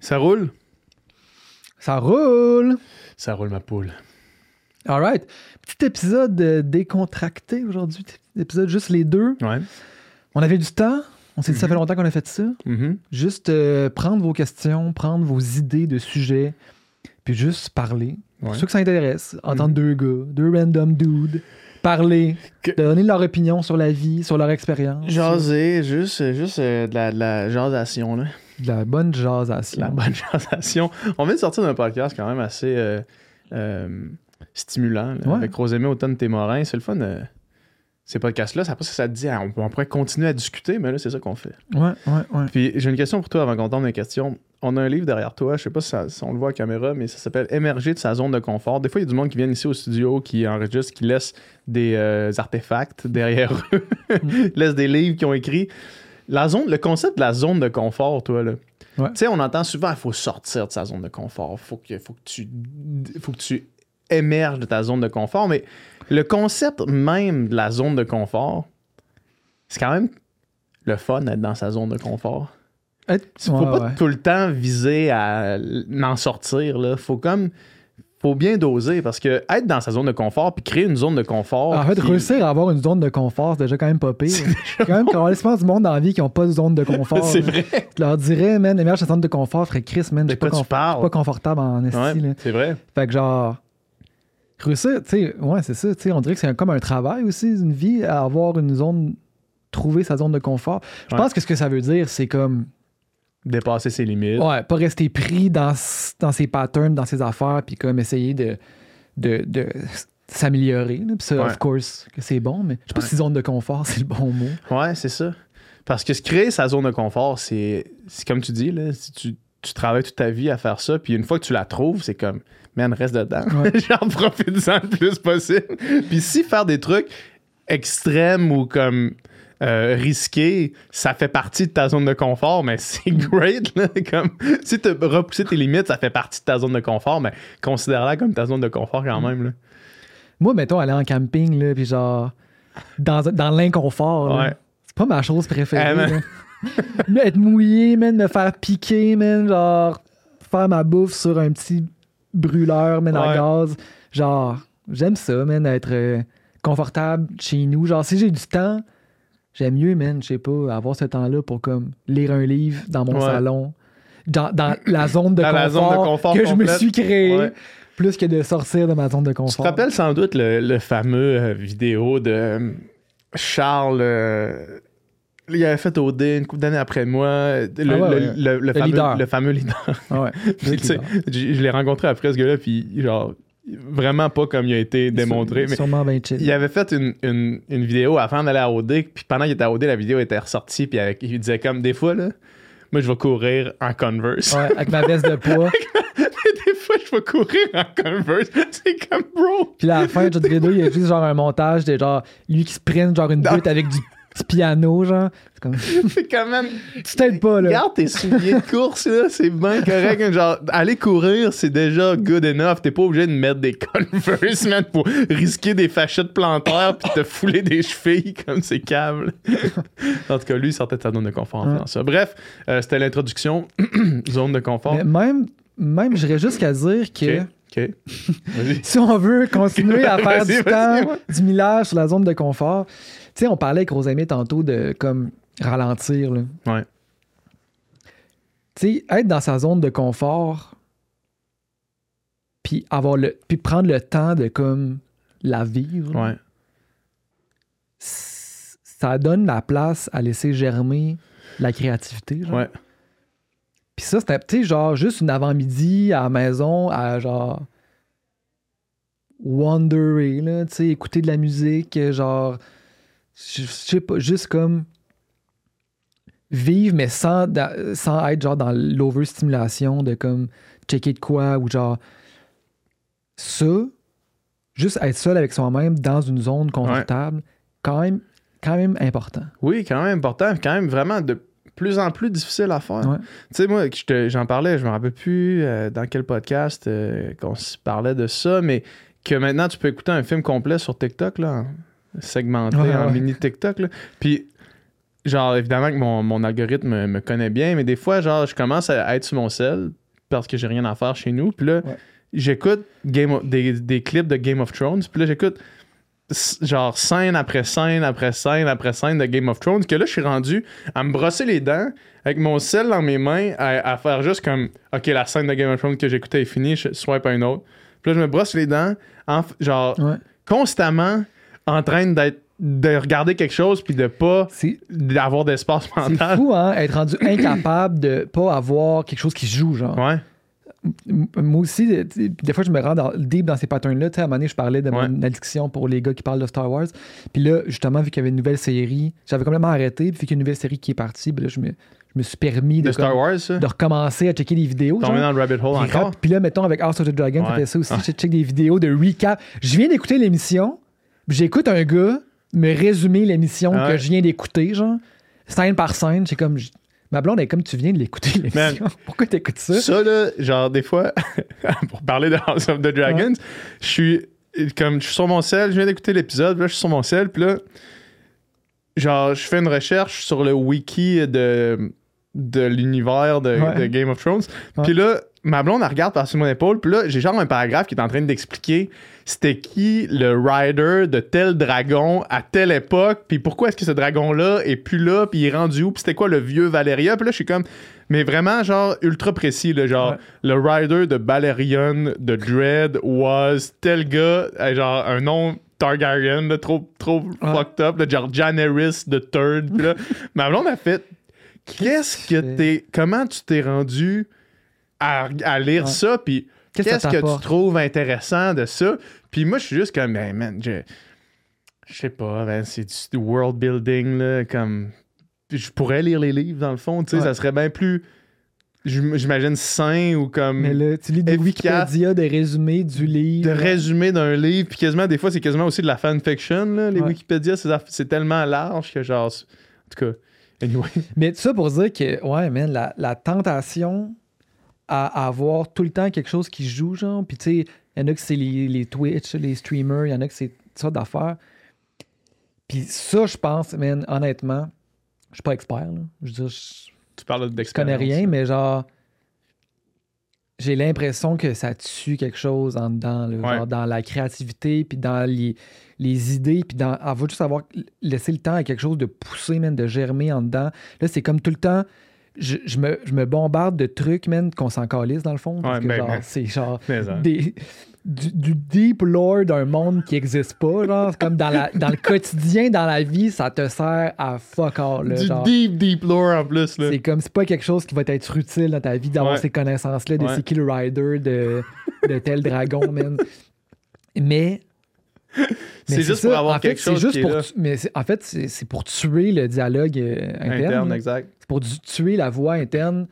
Ça roule? Ça roule! Ça roule, ma poule. All right. Petit épisode décontracté aujourd'hui. Petit épisode juste les deux. Ouais. On avait du temps. On s'est dit, ça fait longtemps qu'on a fait ça. Mm-hmm. Juste prendre vos questions, prendre vos idées de sujets, puis juste parler. Pour ceux que ça intéresse, entendre deux gars, deux random dudes, parler, donner leur opinion sur la vie, sur leur expérience. Jaser, juste de la jasation, là. De la bonne jasation. La bonne jasation. On vient de sortir d'un podcast quand même assez stimulant, là, avec Rosemée Automne-Témorin. C'est le fun. Ces podcasts-là, ça passe que ça te dit, on pourrait continuer à discuter, mais là, c'est ça qu'on fait. Ouais. Puis j'ai une question pour toi avant qu'on tombe dans les questions. On a un livre derrière toi, je sais pas si on le voit à caméra, mais ça s'appelle Émerger de sa zone de confort. Des fois, il y a du monde qui vient ici au studio, qui enregistre, qui laisse des artefacts derrière eux, laisse des livres qu'ils ont écrits. Le concept de la zone de confort, toi, là. Ouais. Tu sais, on entend souvent, il faut sortir de sa zone de confort. Faut que tu émerges de ta zone de confort, mais le concept même de la zone de confort, c'est quand même le fun d'être dans sa zone de confort. Faut pas tout le temps viser à en sortir, là. Faut bien doser, parce que être dans sa zone de confort puis créer une zone de confort... En fait, réussir à avoir une zone de confort, c'est déjà quand même pas pire. C'est quand même quand on du monde dans la vie qui n'ont pas de zone de confort. C'est vrai. Je leur dirais, man, émerge de sa zone de confort, ferait Chris, man, je suis pas confortable en esti. Ouais, c'est vrai. Fait que genre... Réussir, tu sais, ouais, c'est ça, tu sais, on dirait que c'est comme un travail aussi, une vie, à avoir une zone, trouver sa zone de confort. Je pense que ce que ça veut dire, c'est comme... Dépasser ses limites. Ouais, pas rester pris dans ses patterns, dans ses affaires, puis comme essayer de s'améliorer. Puis ça, of course, que c'est bon, mais je sais pas si zone de confort, c'est le bon mot. Ouais, c'est ça. Parce que se créer sa zone de confort, c'est comme tu dis, là, si tu travailles toute ta vie à faire ça, puis une fois que tu la trouves, c'est comme, man, reste dedans. Ouais. Genre, profite-en le plus possible. Puis si faire des trucs extrêmes ou comme risqués, ça fait partie de ta zone de confort, mais c'est great, là. Comme, si tu repousser tes limites, ça fait partie de ta zone de confort, mais considère-la comme ta zone de confort quand même, là. Moi, mettons, aller en camping, là, puis genre, dans l'inconfort, là, c'est pas ma chose préférée, là. Être mouillé, man, me faire piquer, man, genre, faire ma bouffe sur un petit brûleur, man, à gaz. Genre, j'aime ça, man, être confortable chez nous. Genre, si j'ai du temps, j'aime mieux, man, je sais pas, avoir ce temps-là pour comme lire un livre dans mon salon, dans la zone de confort que je me suis créée, plus que de sortir de ma zone de confort. Tu te rappelles sans doute le fameux vidéo de Charles... il avait fait OD une couple d'années après moi. Le fameux leader. Ah ouais. Je l'ai rencontré après ce gars-là, puis genre, vraiment pas comme il a été démontré. Mais sûrement bien chill. Il avait fait une vidéo avant d'aller à OD, puis pendant qu'il était à OD, la vidéo était ressortie, puis il disait comme, des fois, là, moi, je vais courir en Converse. Ouais, avec ma veste de poids. Des fois, je vais courir en Converse. C'est comme, bro. Puis là, à la fin de cette vidéo, il y a juste genre un montage de genre, lui qui se prenne genre une butte avec du petit piano, genre. C'est comme... C'est quand même... Tu t'aides pas, là. Regarde tes souliers de course, là, c'est bien correct. Genre, aller courir, c'est déjà good enough. T'es pas obligé de mettre des Converse, man, pour risquer des fachettes plantaires puis te fouler des chevilles comme c'est câble. En tout cas, lui, il sortait de sa zone de confort en faisant ça. Bref, c'était l'introduction. Zone de confort. Mais même j'irais jusqu'à dire que... OK. Vas-y. Si on veut continuer à faire du millage sur la zone de confort... Tu sais, on parlait avec Rosemée tantôt de comme ralentir. Là. Ouais. Tu sais, être dans sa zone de confort, puis prendre le temps de comme la vivre. Ouais. Ça donne la place à laisser germer la créativité. Genre. Ouais. Puis ça, c'était, tu sais, genre juste une avant-midi à la maison, à genre wonderer, là, tu sais, écouter de la musique, genre. Je sais pas, juste comme vivre, mais sans être genre dans l'overstimulation de comme checker de quoi ou genre ça, juste être seul avec soi-même dans une zone confortable, quand même important. Oui, quand même important, quand même vraiment de plus en plus difficile à faire. Ouais. Tu sais, moi, j'en parlais, je me rappelle plus dans quel podcast qu'on se parlait de ça, mais que maintenant tu peux écouter un film complet sur TikTok, là, segmenté en mini TikTok, là. Puis genre, évidemment que mon algorithme me connaît bien, mais des fois, genre, je commence à être sur mon cell parce que j'ai rien à faire chez nous. Puis là, j'écoute des clips de Game of Thrones. Puis là, j'écoute genre scène après scène après scène après scène de Game of Thrones, que là, je suis rendu à me brosser les dents avec mon cell dans mes mains à faire juste comme, OK, la scène de Game of Thrones que j'écoutais est finie, je swipe à une autre. Puis là, je me brosse les dents constamment en train de regarder quelque chose puis de pas d'avoir d'espace mental. C'est fou, hein, être rendu incapable de pas avoir quelque chose qui se joue, genre. Ouais. Moi aussi, des fois, je me rends deep dans ces patterns-là. Tu sais, à un moment donné, je parlais de mon addiction pour les gars qui parlent de Star Wars. Puis là, justement, vu qu'il y avait une nouvelle série, j'avais complètement arrêté. Puis vu qu'il y a une nouvelle série qui est partie, puis là, je me suis permis de Star Wars, ça? De recommencer à checker des vidéos. Tomber dans le rabbit hole encore. Puis là, mettons, avec House of the Dragon, ça fait ça aussi. Je check des vidéos de recap. Je viens d'écouter l'émission, j'écoute un gars me résumer l'émission que je viens d'écouter, genre, scène par scène. J'ai comme... Ma blonde est comme tu viens de l'écouter, l'émission. Pourquoi t'écoutes ça? Ça, là, genre, des fois, pour parler de House of the Dragons, je suis sur mon cell, je viens d'écouter l'épisode, là, je suis sur mon cell, puis là, genre, je fais une recherche sur le wiki de l'univers de Game of Thrones. Puis là, ma blonde, elle regarde par-dessus mon épaule, puis là, j'ai genre un paragraphe qui est en train d'expliquer c'était qui le rider de tel dragon à telle époque, puis pourquoi est-ce que ce dragon-là est plus là, puis il est rendu où, puis c'était quoi le vieux Valyria. Puis là, je suis comme... Mais vraiment, genre, ultra précis, là, genre, le rider de Balerion de Dread was tel gars, genre, un nom Targaryen, là, trop fucked up, là, genre Jaehaerys the Third. Puis là, ma blonde a fait... Comment tu t'es rendu à lire ça, puis qu'est-ce que tu trouves intéressant de ça? Puis moi, je suis juste comme, man, je sais pas, man, c'est du world building, là, comme... Je pourrais lire les livres, dans le fond, tu sais, ça serait bien plus, j'imagine, sain ou comme... Mais là, tu lis des Wikipédia, des résumés du livre. De résumés d'un livre, puis quasiment, des fois, c'est quasiment aussi de la fanfiction, là, les Wikipédia, c'est tellement large que, genre, en tout cas, anyway. Mais ça pour dire que, ouais, man, la tentation... à avoir tout le temps quelque chose qui joue, genre. Puis, tu sais, il y en a que c'est les Twitch, les streamers, il y en a que c'est ça d'affaires. Puis ça, je pense, man, honnêtement, je suis pas expert, là. Je veux dire, tu parles d'expérience. Je connais rien, mais genre, j'ai l'impression que ça tue quelque chose en dedans, là, genre dans la créativité, puis dans les idées, puis dans... Elle va juste avoir laissé le temps à quelque chose de pousser, man, de germer en dedans. Là, c'est comme tout le temps... Je me bombarde de trucs, man, qu'on s'en calisse, dans le fond. Parce que, genre, c'est genre du deep lore d'un monde qui n'existe pas, genre. Comme dans le quotidien, dans la vie, ça te sert à fuck all, là, genre. Deep lore, en plus, là. C'est comme, c'est pas quelque chose qui va t'être utile dans ta vie d'avoir ces connaissances-là, de c'est qui le rider de tel dragon, man. Mais c'est juste pour avoir quelque chose qui est là. Mais en fait, c'est pour tuer le dialogue interne. Exact. C'est pour tuer la voix interne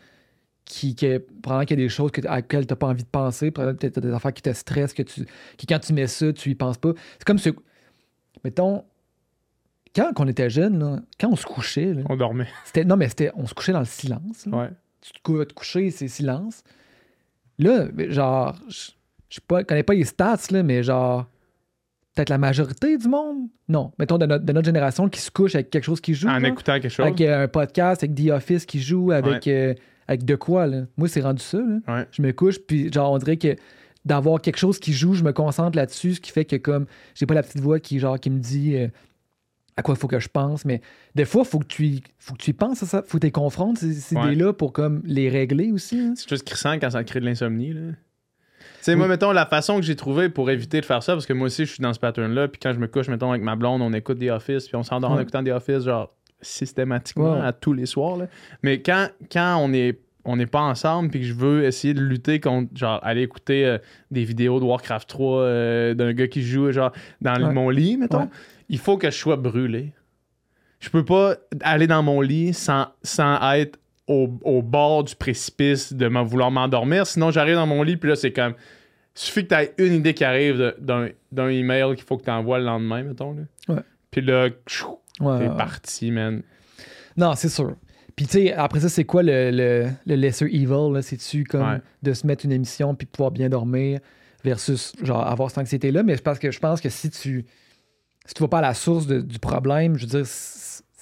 pendant qu'il y a des choses à laquelle tu n'as pas envie de penser, peut-être tu as des affaires qui te stressent, que quand tu mets ça, tu y penses pas. C'est comme mettons, quand on était jeune, là, quand on se couchait... Là, on dormait. On se couchait dans le silence. Là. Ouais. Tu vas te coucher, c'est silence. Là, genre, je connais pas les stats, là, mais genre... Peut-être la majorité du monde? Non. Mettons, de notre génération qui se couche avec quelque chose qui joue. En écoutant quelque chose. Avec un podcast, avec The Office qui joue, avec de quoi, là. Moi, c'est rendu ça, là. Ouais. Je me couche, puis genre, on dirait que d'avoir quelque chose qui joue, je me concentre là-dessus, ce qui fait que comme, j'ai pas la petite voix qui me dit à quoi il faut que je pense, mais des fois, faut que tu y penses à ça. Faut que tu les confrontes, ces idées-là, pour comme les régler aussi. Hein. C'est juste crissant quand ça crée de l'insomnie, là. Tu sais, moi, mettons, la façon que j'ai trouvé pour éviter de faire ça, parce que moi aussi, je suis dans ce pattern-là, puis quand je me couche, mettons, avec ma blonde, on écoute The Office, puis on s'endort en écoutant The Office, genre, systématiquement, à tous les soirs, là. Mais quand on n'est pas ensemble, puis que je veux essayer de lutter contre, genre, aller écouter des vidéos de Warcraft 3 d'un gars qui joue, genre, dans mon lit, mettons, il faut que je sois brûlé. Je peux pas aller dans mon lit sans être au bord du précipice de vouloir m'endormir. Sinon, j'arrive dans mon lit, puis là, c'est comme... Il suffit que tu aies une idée qui arrive d'un email qu'il faut que tu envoies le lendemain, mettons. Là. Puis là, t'es parti, man. Non, c'est sûr. Puis, tu sais, après ça, c'est quoi le lesser evil? Là? C'est-tu comme de se mettre une émission puis pouvoir bien dormir versus, genre, avoir cette anxiété-là? Mais je pense que si tu vas pas à la source du problème, je veux dire...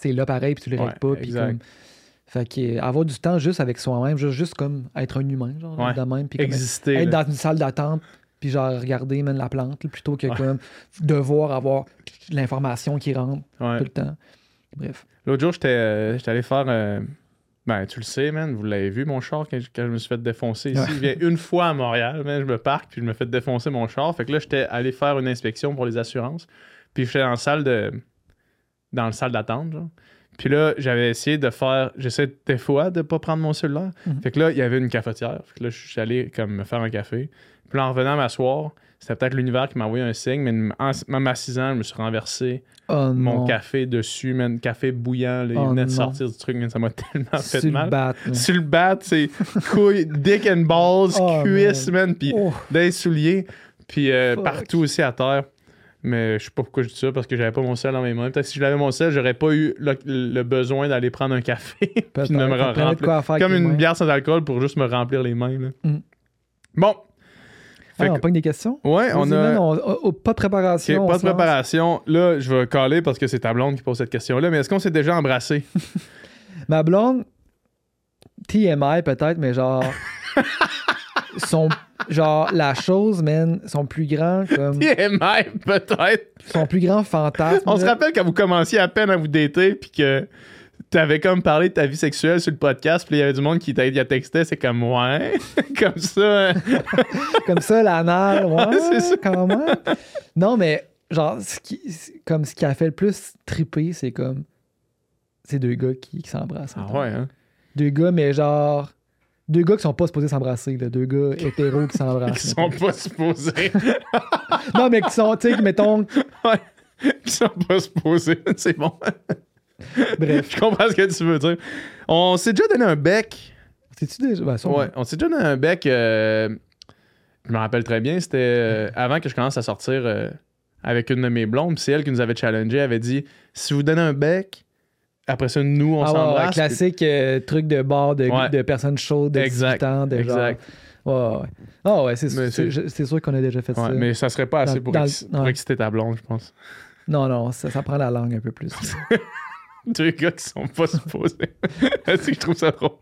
c'est là pareil, puis tu le règles pas. Puis comme... Fait qu'avoir du temps juste avec soi-même, juste comme être un humain, genre, de même. Puis exister. Être dans une salle d'attente, puis genre regarder même la plante, là, plutôt que comme devoir avoir l'information qui rentre tout le temps. Bref. L'autre jour, j'étais allé faire... Ben, tu le sais, man, vous l'avez vu, mon char, quand je me suis fait défoncer ici. Je viens une fois à Montréal, man, je me parque, puis je me fais défoncer mon char. Fait que là, j'étais allé faire une inspection pour les assurances. Puis j'étais dans le salle d'attente, genre. Puis là, j'avais essayé de faire... J'essaie des fois de pas prendre mon cellulaire. Fait que là, il y avait une cafetière. Fait que là, je suis allé comme me faire un café. Puis là, en revenant m'asseoir, c'était peut-être l'univers qui m'a envoyé un signe, mais en m'assisant, je me suis renversé mon café dessus, man, café bouillant, là, il venait de sortir du truc, mais ça m'a tellement fait mal. Sur le bat, c'est couilles, dick and balls, cuisses, man, puis des souliers, puis partout aussi à terre. Mais je sais pas pourquoi je dis ça, parce que j'avais pas mon sel dans mes mains. Peut-être que si j'avais mon sel, j'aurais pas eu le besoin d'aller prendre un café puis de me remplir. Comme une bière sans alcool pour juste me remplir les mains. Là. Bon. On pogne des questions? Ouais, on a... pas de préparation. Okay, pas de préparation. Là, je vais caler parce que c'est ta blonde qui pose cette question-là. Mais est-ce qu'on s'est déjà embrassé? Ma blonde, TMI peut-être, mais genre... genre, la chose, man, sont plus grands comme... TMI, peut-être. Son plus grand fantasme. On se rappelle quand vous commenciez à peine à vous dater, puis que t'avais comme parlé de ta vie sexuelle sur le podcast, puis il y avait du monde qui t'a texté, c'est comme, ouais, comme ça. Comme ça, l'anal, ouais, c'est ça. Quand même. Non, mais, genre, ce qui a fait le plus triper, c'est comme... C'est deux gars qui s'embrassent. Ah ouais, hein? Deux gars, mais genre... Deux gars qui sont pas supposés s'embrasser, là. Deux gars hétéros qui s'embrassent. Qui sont pas supposés. Non, mais qui sont, tu sais, mettons... Ouais, qui sont pas supposés. C'est bon. Bref. Je comprends ce que tu veux dire. On s'est déjà donné un bec. C'est-tu déjà... Ben, ouais, on s'est déjà donné un bec. Je me rappelle très bien. C'était avant que je commence à sortir avec une de mes blondes. C'est elle qui nous avait challengé. Elle avait dit, si vous donnez un bec... Après ça, nous, on s'embrasse. Ouais, classique truc de bar de personnes chaudes de 18 ans. Exact. Genre... Ouais. Ah ouais, c'est sûr qu'on a déjà fait ça. Mais ça serait pas assez pour exciter ta blonde, je pense. Non, ça prend la langue un peu plus. Deux gars qui sont pas supposés. Je trouve ça drôle.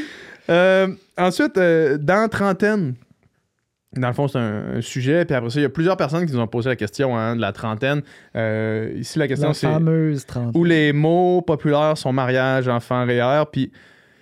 Ensuite, dans trentaine, dans le fond, c'est un sujet. Puis après ça, il y a plusieurs personnes qui nous ont posé la question de la trentaine. Ici, la question, c'est... La fameuse trentaine. Où les mots populaires sont mariage, enfant, REER. Puis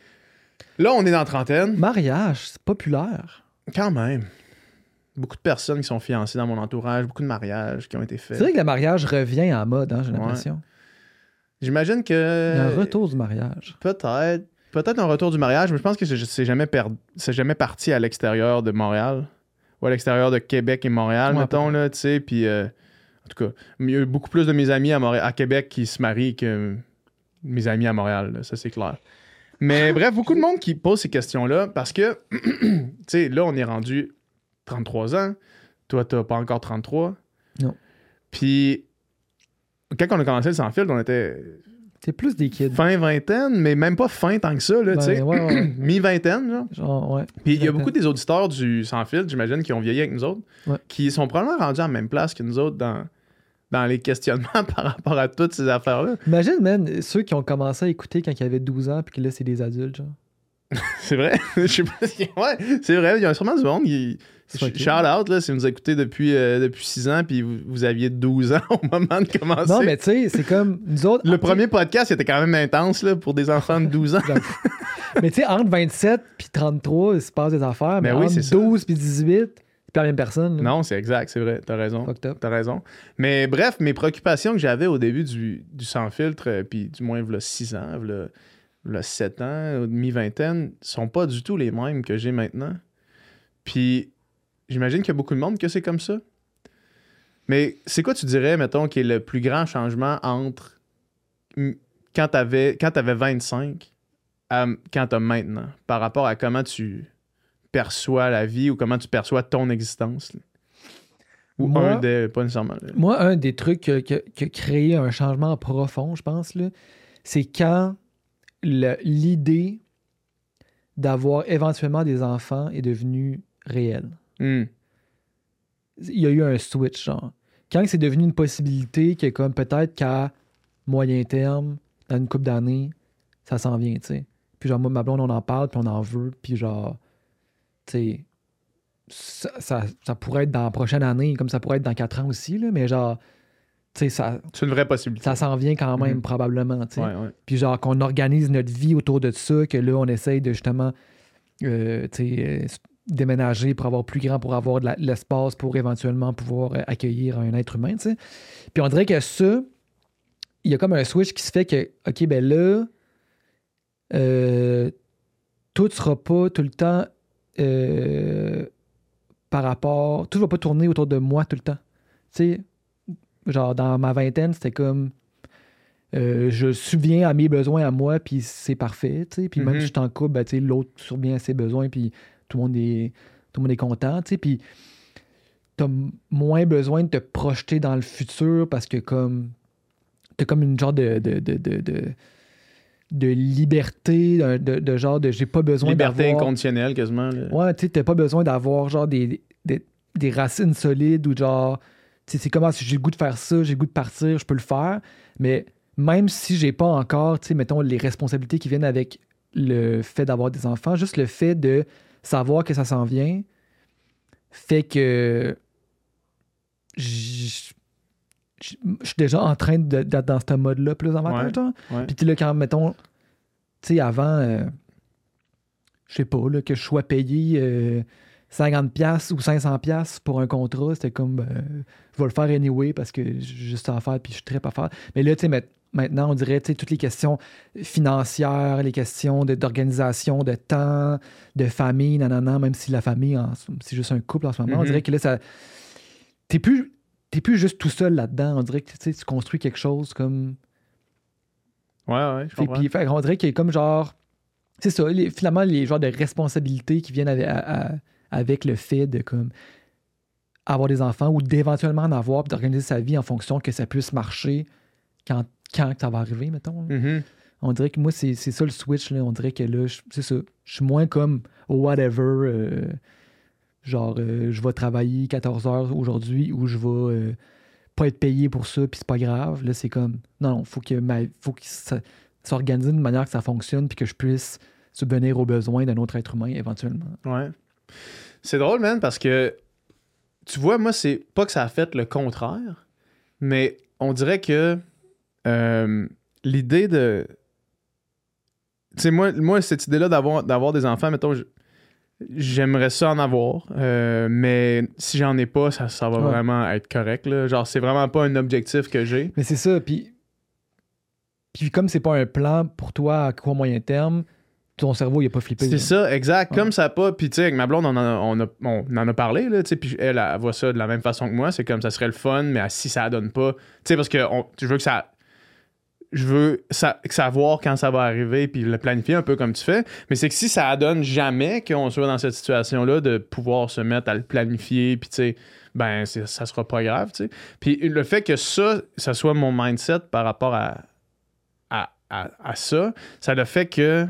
là, on est dans la trentaine. Mariage, c'est populaire. Quand même. Beaucoup de personnes qui sont fiancées dans mon entourage. Beaucoup de mariages qui ont été faits. C'est vrai que le mariage revient en mode, hein, j'ai l'impression. J'imagine que... Il y a un retour du mariage. Peut-être un retour du mariage, mais je pense que c'est jamais parti à l'extérieur de Montréal. Ou à l'extérieur de Québec et Montréal, mettons, là, tu sais, puis en tout cas, il y a beaucoup plus de mes amis à Québec qui se marient que mes amis à Montréal, là, ça c'est clair. Mais bref, beaucoup de monde qui pose ces questions-là, parce que, tu sais, là, on est rendu 33 ans, toi, t'as pas encore 33. Non. Puis, quand on a commencé le Sans Filtre, on était... C'est plus des kids. Fin vingtaine, mais même pas fin tant que ça, là, tu sais. Ouais. Mi-vingtaine, genre. Ouais. Puis il y a beaucoup des auditeurs du Sans Filtre, j'imagine, qui ont vieilli avec nous autres, qui sont probablement rendus à la même place que nous autres dans les questionnements par rapport à toutes ces affaires-là. Imagine, man, ceux qui ont commencé à écouter quand ils avaient 12 ans, puis que là, c'est des adultes, genre. C'est vrai? Je sais pas si... Ouais, c'est vrai, il y a sûrement du monde qui... Shout out, là, si vous nous écoutez depuis 6 ans puis vous aviez 12 ans au moment de commencer. Non, mais tu sais, c'est comme nous autres... Le premier podcast, il était quand même intense là, pour des enfants de 12 ans. Mais tu sais, entre 27 puis 33, il se passe des affaires. Mais entre 12 puis 18, c'est pas la même personne. Là. Non, c'est exact, c'est vrai. T'as raison. T'as raison. Mais bref, mes préoccupations que j'avais au début du Sans Filtre, puis du moins, il y a 6 ans, il y a 7 ans, mi-vingtaine, sont pas du tout les mêmes que j'ai maintenant. Puis... J'imagine qu'il y a beaucoup de monde que c'est comme ça. Mais c'est quoi tu dirais, mettons, qui est le plus grand changement entre quand t'avais 25 à quand t'as maintenant, par rapport à comment tu perçois la vie ou comment tu perçois ton existence? Là? Ou pas nécessairement. Là. Moi, un des trucs qui a créé un changement profond, je pense, là, c'est quand l'idée d'avoir éventuellement des enfants est devenue réelle. Il y a eu un switch, genre. Quand c'est devenu une possibilité que, comme peut-être qu'à moyen terme, dans une couple d'années, ça s'en vient, tu sais. Puis genre, moi, ma blonde, on en parle, puis on en veut, puis genre, tu sais, ça pourrait être dans la prochaine année, comme ça pourrait être dans 4 ans aussi, là, mais genre, tu sais, ça... C'est une vraie possibilité. Ça s'en vient quand même, probablement, tu sais. Ouais. Puis genre, qu'on organise notre vie autour de ça, que là, on essaye de justement, déménager pour avoir plus grand, pour avoir de l'espace pour éventuellement pouvoir accueillir un être humain, tu sais. Puis on dirait que ça, il y a comme un switch qui se fait que, OK, ben là, tout ne sera pas tout le temps par rapport... Tout ne va pas tourner autour de moi tout le temps. Tu sais, genre, dans ma vingtaine, c'était comme... je subviens à mes besoins à moi, puis c'est parfait, tu sais. Puis même si je t'en coupe, ben, tu sais, l'autre subvient à ses besoins, puis tout le monde est content, tu sais. Puis t'as moins besoin de te projeter dans le futur parce que comme... T'as comme une genre de liberté, de genre de j'ai pas besoin liberté d'avoir... inconditionnelle, quasiment. Là. Ouais, tu sais, t'as pas besoin d'avoir genre des racines solides ou genre... Tu sais, c'est comme si j'ai le goût de faire ça, j'ai le goût de partir, je peux le faire, mais même si j'ai pas encore, tu sais, mettons, les responsabilités qui viennent avec le fait d'avoir des enfants, juste le fait de savoir que ça s'en vient fait que je suis déjà en train d'être dans ce mode-là plus en ma tête, genre. Puis là, quand, mettons, tu sais, avant, je sais pas, là, que je sois payé 50$ ou 500$ pour un contrat, c'était comme, je vais le faire anyway parce que j'ai juste à faire puis je suis très pas faire. Mais là, tu sais, maintenant, on dirait, tu sais, toutes les questions financières, les questions d'organisation, de temps, de famille, nanana, même si la famille, c'est juste un couple en ce moment, on dirait que là, ça... T'es plus juste tout seul là-dedans. On dirait que tu construis quelque chose comme... Ouais, je comprends. Puis on dirait qu'il y a comme genre... C'est ça, finalement, les genres de responsabilités qui viennent avec le fait de comme avoir des enfants ou d'éventuellement en avoir puis d'organiser sa vie en fonction que ça puisse marcher quand ça va arriver, mettons. On dirait que moi, c'est ça le switch. Là. On dirait que là, c'est ça. Je suis moins comme whatever... Genre, je vais travailler 14 heures aujourd'hui ou je vais pas être payé pour ça, puis c'est pas grave. Là, c'est comme, non, faut que ça s'organise d'une manière que ça fonctionne, puis que je puisse subvenir aux besoins d'un autre être humain éventuellement. Ouais. C'est drôle, man, parce que, tu vois, moi, c'est pas que ça a fait le contraire, mais on dirait que l'idée de... Tu sais, moi, cette idée-là d'avoir des enfants, mettons... J'aimerais ça en avoir, mais si j'en ai pas, ça va vraiment être correct. Là. Genre, c'est vraiment pas un objectif que j'ai. Mais c'est ça, puis comme c'est pas un plan pour toi à court moyen terme, ton cerveau, il a pas flippé. C'est ça, exact. Comme ça pas... Puis tu sais, avec ma blonde, on en a parlé, là, tu sais, puis elle voit ça de la même façon que moi. C'est comme, ça serait le fun, mais si ça donne pas... Tu sais, parce que je veux savoir quand ça va arriver puis le planifier un peu comme tu fais. Mais c'est que si ça donne jamais qu'on soit dans cette situation-là de pouvoir se mettre à le planifier puis tu sais, ben ça sera pas grave, tu sais. Puis le fait que ça soit mon mindset par rapport à ça le fait que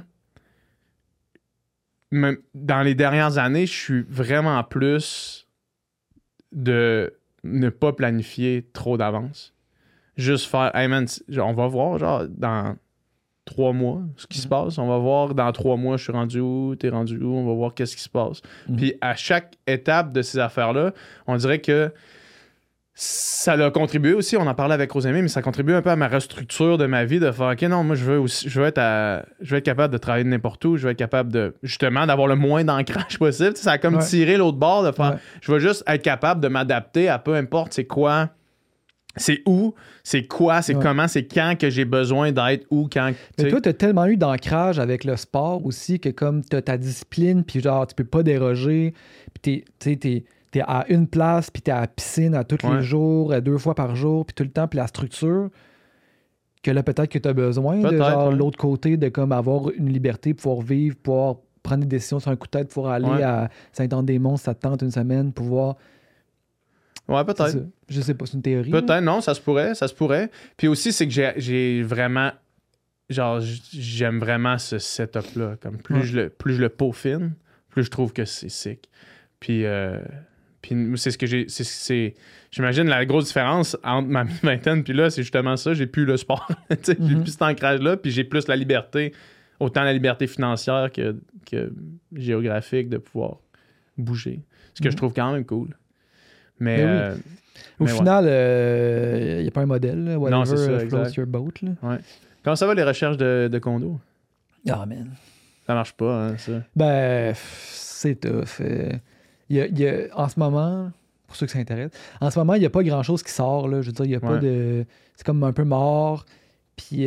même dans les dernières années, je suis vraiment plus de ne pas planifier trop d'avance. Juste faire, hey man, on va voir, genre, dans 3 mois, ce qui se passe. On va voir, dans 3 mois, je suis rendu où, t'es rendu où, on va voir qu'est-ce qui se passe. Puis à chaque étape de ces affaires-là, on dirait que ça a contribué aussi, on en parlait avec Rosemary, mais ça contribue un peu à ma restructure de ma vie, de faire, OK, non, moi, je veux être capable de travailler de n'importe où, je veux être capable de, justement, d'avoir le moins d'ancrage possible. Ça a comme tiré l'autre bord, de faire, je veux juste être capable de m'adapter à peu importe c'est quoi. C'est où, c'est quoi, c'est comment, c'est quand que j'ai besoin d'être, où, quand. Mais toi, t'as tellement eu d'ancrage avec le sport aussi que comme t'as ta discipline, puis genre, tu peux pas déroger, puis t'es à une place, puis t'es à la piscine à tous les jours, 2 fois par jour, puis tout le temps, puis la structure, que là, peut-être que t'as besoin de genre l'autre côté, de comme avoir une liberté, pouvoir vivre, pouvoir prendre des décisions sur un coup de tête, pouvoir aller à Saint-Anne-des-Monts, ça te tente une semaine, pouvoir... Ouais, peut-être. Je sais pas, c'est une théorie. Peut-être, non, ça se pourrait. Puis aussi, c'est que j'ai vraiment... Genre, j'aime vraiment ce setup-là. Comme plus je le peaufine, plus je trouve que c'est sick. Puis Puis c'est ce que j'ai... J'imagine la grosse différence entre ma mi-vingtaine puis là, c'est justement ça. J'ai plus le sport. J'ai plus cet ancrage-là, puis j'ai plus la liberté. Autant la liberté financière que géographique de pouvoir bouger. Ce que je trouve quand même cool. Mais... Au final, il n'y a pas un modèle. Là, whatever, non, c'est ça, floats your boat. Là. Ouais. Comment ça va les recherches de condos? Ah, man. Ça marche pas, hein, ça? Ben, c'est tough. Il y a, en ce moment, pour ceux qui s'intéressent, en ce moment, il n'y a pas grand-chose qui sort. Là. Je veux dire, il n'y a pas de... C'est comme un peu mort. Puis...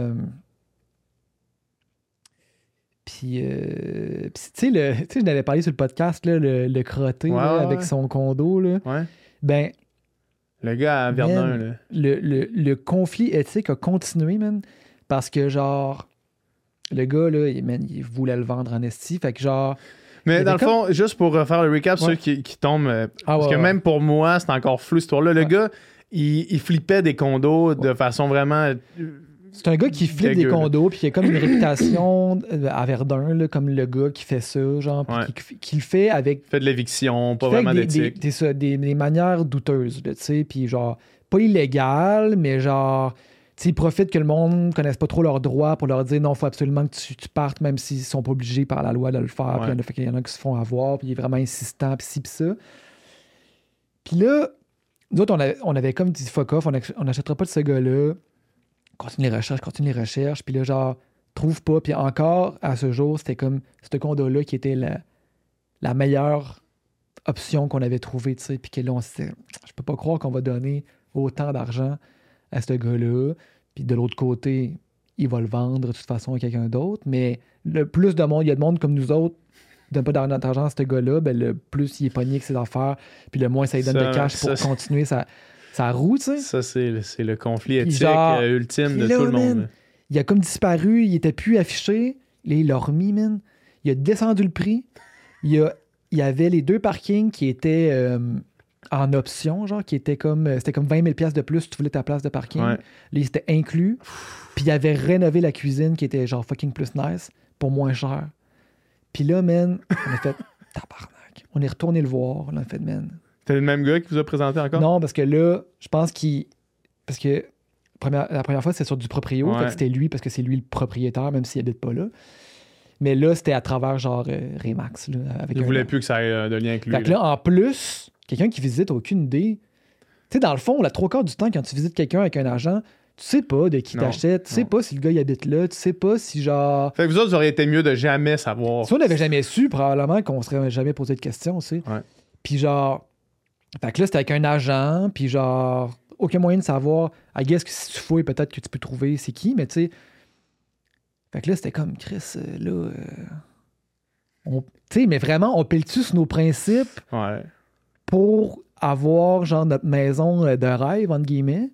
Puis, tu sais, je n'avais parlé sur le podcast, là, le crotté avec son condo. Là. Ouais. Ben... Le gars à Verdun, là. Le conflit éthique a continué, man. Parce que, genre, le gars, là, il voulait le vendre en esti. Fait que, genre... Mais dans le fond, juste pour faire le recap, ceux qui tombent... parce que même pour moi, c'est encore flou, cette histoire-là. Le gars, il flippait des condos de façon vraiment... C'est un gars qui flippe des condos, puis il a comme une réputation à Verdun, là, comme le gars qui fait ça, genre, puis qui le fait avec... Fait de l'éviction, pas vraiment d'éthique. Des manières douteuses, tu sais, puis genre, pas illégal, mais genre, tu sais, ils profitent que le monde ne connaisse pas trop leurs droits pour leur dire non, il faut absolument que tu partes, même s'ils sont pas obligés par la loi de le faire, puis il y en a qui se font avoir, puis il est vraiment insistant, puis ci, puis ça. Puis là, nous autres, on avait comme dit fuck off, on n'achètera pas de ce gars-là. Continue les recherches, puis là, genre, trouve pas. Puis encore, à ce jour, c'était comme ce condo-là qui était la meilleure option qu'on avait trouvée, tu sais. Puis que là, on s'est dit, je peux pas croire qu'on va donner autant d'argent à ce gars-là. Puis de l'autre côté, il va le vendre de toute façon à quelqu'un d'autre. Mais le plus de monde, il y a de monde comme nous autres, qui donne pas d'argent à ce gars-là, ben le plus il est pogné avec ses affaires, puis le moins ça lui donne de cash pour continuer sa roue, tu sais. Ça, c'est le conflit éthique ultime de tout le monde. Man, il a comme disparu, il était plus affiché. Là, il l'a remis, man. Il a descendu le prix. Il y avait les 2 parkings qui étaient en option, genre, qui étaient comme... C'était comme 20 000$ de plus si tu voulais ta place de parking. Ouais. Là, c'était inclus. Puis il avait rénové la cuisine qui était genre fucking plus nice pour moins cher. Puis là, man, on a fait tabarnak. On est retourné le voir. On a fait, man... T'es le même gars qui vous a présenté encore? Non, parce que là, je pense parce que la première fois, c'était sur du proprio. Fait que c'était lui, parce que c'est lui le propriétaire, même s'il habite pas là. Mais là, c'était à travers genre Remax. Là, il voulait plus que ça ait de lien avec lui. Fait que là, en plus, quelqu'un qui visite, aucune idée. Tu sais, dans le fond, la 3/4 du temps, quand tu visites quelqu'un avec un agent, tu sais pas de qui t'achète, tu sais pas si le gars il habite là, tu sais pas si genre... Fait que vous autres, vous auriez été mieux de jamais savoir. Si on n'avait jamais su, probablement qu'on serait jamais posé de questions, tu sais. Ouais. Puis genre... Fait que là, c'était avec un agent, puis genre, aucun moyen de savoir. I guess que si tu fouilles, peut-être que tu peux trouver c'est qui, mais tu sais. Fait que là, c'était comme, Chris, là. Tu sais, mais vraiment, on pile-tu sur nos principes pour avoir, genre, notre maison de rêve, entre guillemets.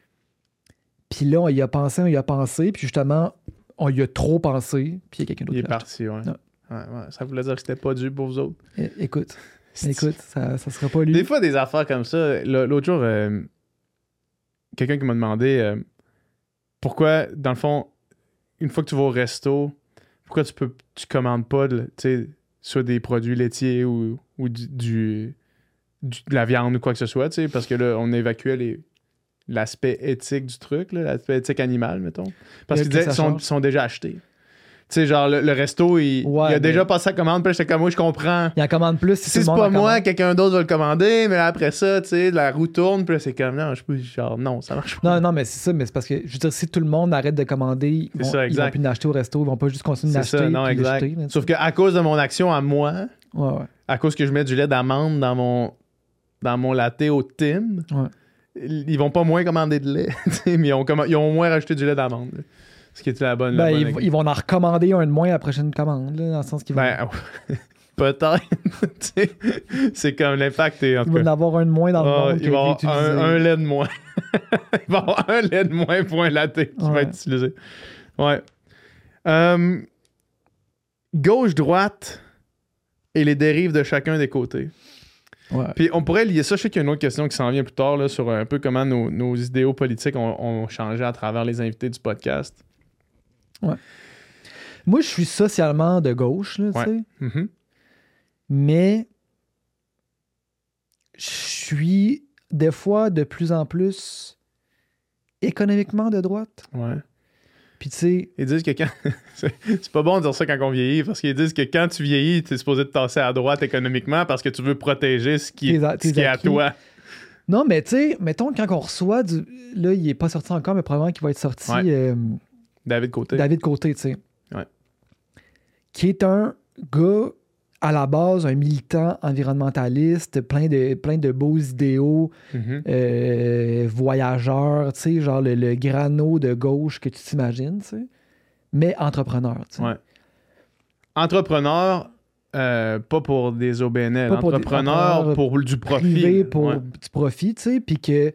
Puis là, on y a pensé, puis justement, on y a trop pensé, puis il y a quelqu'un d'autre. Il est parti, ouais. Ça voulait dire que c'était pas dû pour vous autres. Écoute, ça sera pas lui. Des fois, des affaires comme ça. L'autre jour, quelqu'un qui m'a demandé pourquoi, dans le fond, une fois que tu vas au resto, pourquoi tu commandes pas soit des produits laitiers ou de la viande ou quoi que ce soit, parce que là, on évacuait l'aspect éthique du truc, là, l'aspect éthique animal, mettons. Parce qu'ils sont déjà achetés. Tu sais, genre, le resto, il a déjà passé sa commande, puis j'étais comme, moi, je comprends. Il en commande plus. Si c'est pas moi, quelqu'un d'autre va le commander, mais après ça, tu sais, la roue tourne, puis c'est comme, non, non, ça marche pas. Non, mais c'est ça, mais c'est parce que, je veux dire, si tout le monde arrête de commander, ils vont plus l'acheter au resto, ils vont pas juste continuer d'acheter. C'est ça, non, exact. Sauf qu'à cause de mon action à moi, à cause que je mets du lait d'amande dans mon latte au Tim, ils vont pas moins commander de lait, mais ils ont au moins rajouté du lait d'amande. Ce qui était la bonne. Ils vont en recommander un de moins à la prochaine commande, là, dans le sens qu'ils vont. Peut-être. C'est comme l'impact. Il va en avoir un de moins dans le monde. Il va y avoir un lait de moins. Il va y avoir un lait de moins pour un latte qui va être utilisé. Ouais. Gauche-droite et les dérives de chacun des côtés. Ouais. Puis on pourrait lier ça. Je sais qu'il y a une autre question qui s'en vient plus tard là, sur un peu comment nos idéaux politiques ont changé à travers les invités du podcast. Ouais. Moi, je suis socialement de gauche, là, tu sais. Mm-hmm. Mais suis des fois de plus en plus économiquement de droite. Ouais. Puis tu sais... Ils disent que quand... c'est pas bon de dire ça quand on vieillit, parce qu'ils disent que quand tu vieillis, t'es supposé te tasser à droite économiquement parce que tu veux protéger ce qui est à toi. Non, mais tu sais, mettons, quand on reçoit du... Là, il est pas sorti encore, mais probablement qu'il va être sorti... Ouais. David Côté. David Côté, tu sais. Ouais. Qui est un gars, à la base, un militant environnementaliste, plein de beaux idéaux, voyageurs, tu sais, genre le grano de gauche que tu t'imagines, tu sais. Mais entrepreneur, tu sais. Ouais. Entrepreneur... pas pour des OBNL, pas entrepreneur pour du profit. Privé pour du profit, tu sais, puis que,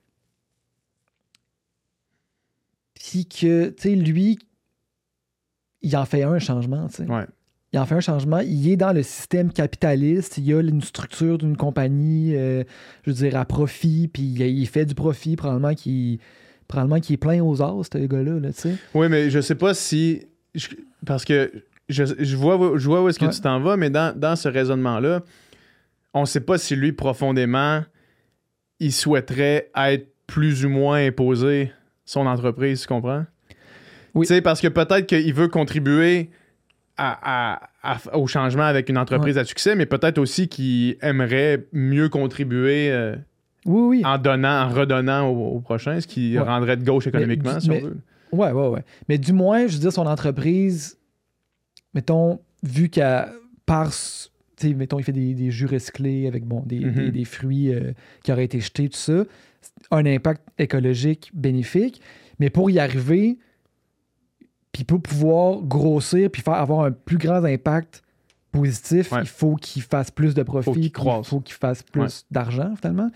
tu sais, lui, il en fait un changement, tu sais. Ouais. Il en fait un changement. Il est dans le système capitaliste. Il y a une structure d'une compagnie, je veux dire, à profit, puis il fait du profit, probablement qu'il est plein aux as, ce gars-là, là, tu sais. Oui, mais je sais pas si... Parce que... Je vois où est-ce que tu t'en vas, mais dans ce raisonnement-là, on ne sait pas si lui, profondément, il souhaiterait être plus ou moins imposé son entreprise, tu comprends? Oui. Tu sais, parce que peut-être qu'il veut contribuer au changement avec une entreprise à succès, mais peut-être aussi qu'il aimerait mieux contribuer en redonnant au prochain, ce qui rendrait de gauche économiquement, si on veut. Ouais. Mais du moins, je veux dire, son entreprise... Mettons, vu qu'à part, mettons, il fait des jus recyclés avec des fruits qui auraient été jetés, tout ça, un impact écologique bénéfique, mais pour y arriver, puis pour pouvoir grossir puis avoir un plus grand impact positif, il faut qu'il fasse plus de profit, il faut qu'il fasse plus d'argent, finalement.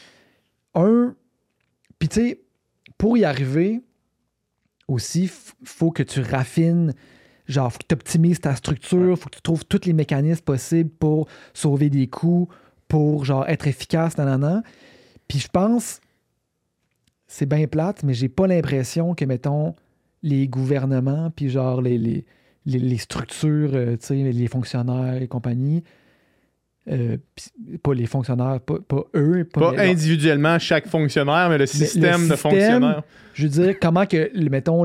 Puis tu sais, pour y arriver, aussi, il faut que tu raffines. Genre, faut que tu optimises ta structure, faut que tu trouves tous les mécanismes possibles pour sauver des coûts, pour genre être efficace, nanana. Puis je pense, c'est bien plate, mais j'ai pas l'impression que, mettons, les gouvernements, puis genre les structures, tu sais, les fonctionnaires et compagnie, pas les fonctionnaires, pas eux. Pas individuellement chaque fonctionnaire, mais le système de fonctionnaires. Je veux dire, comment que, mettons,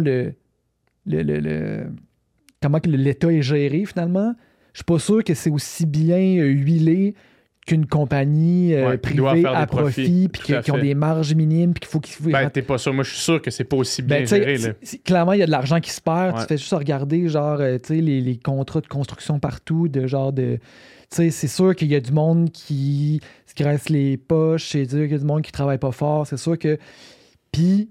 comment que l'État est géré, finalement. Je suis pas sûr que c'est aussi bien huilé qu'une compagnie privée à profit, puis qui ont des marges minimes, puis qu'il faut qu'ils... Ben, t'es pas sûr. Moi, je suis sûr que c'est pas aussi bien géré. Là. Clairement, il y a de l'argent qui se perd. Tu fais juste regarder, genre, tu sais, les contrats de construction partout, de genre de... Tu sais, c'est sûr qu'il y a du monde qui se graisse les poches, c'est sûr qu'il y a du monde qui travaille pas fort, c'est sûr que... Puis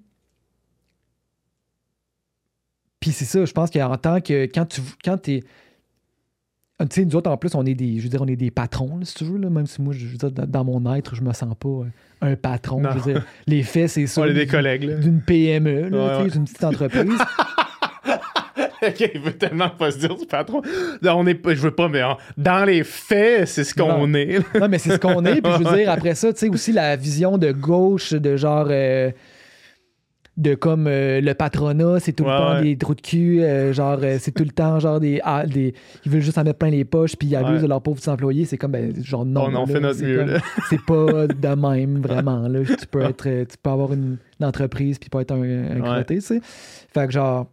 c'est ça, je pense qu'en tant que... Quand t'es... Tu sais, nous autres, en plus, on est des patrons, là, si tu veux, là, même si moi, je veux dire, dans mon être, je me sens pas un patron. Je veux dire, les faits, c'est ça. On est des collègues, là. D'une PME, là, d'une petite entreprise. OK, il veut tellement pas se dire du patron. On est, je veux pas, mais dans les faits, c'est ce qu'on est. Là. Non, mais c'est ce qu'on est. Puis je veux dire, après ça, tu sais, aussi la vision de gauche, de genre... de comme le patronat, c'est tout le temps des trous de cul, genre c'est tout le temps genre des ils veulent juste en mettre plein les poches puis ils abusent de leurs pauvres employés, c'est comme genre non, on fait notre mieux là. C'est pas de même vraiment là, tu peux avoir une entreprise puis pas être un crotté, tu sais. Fait que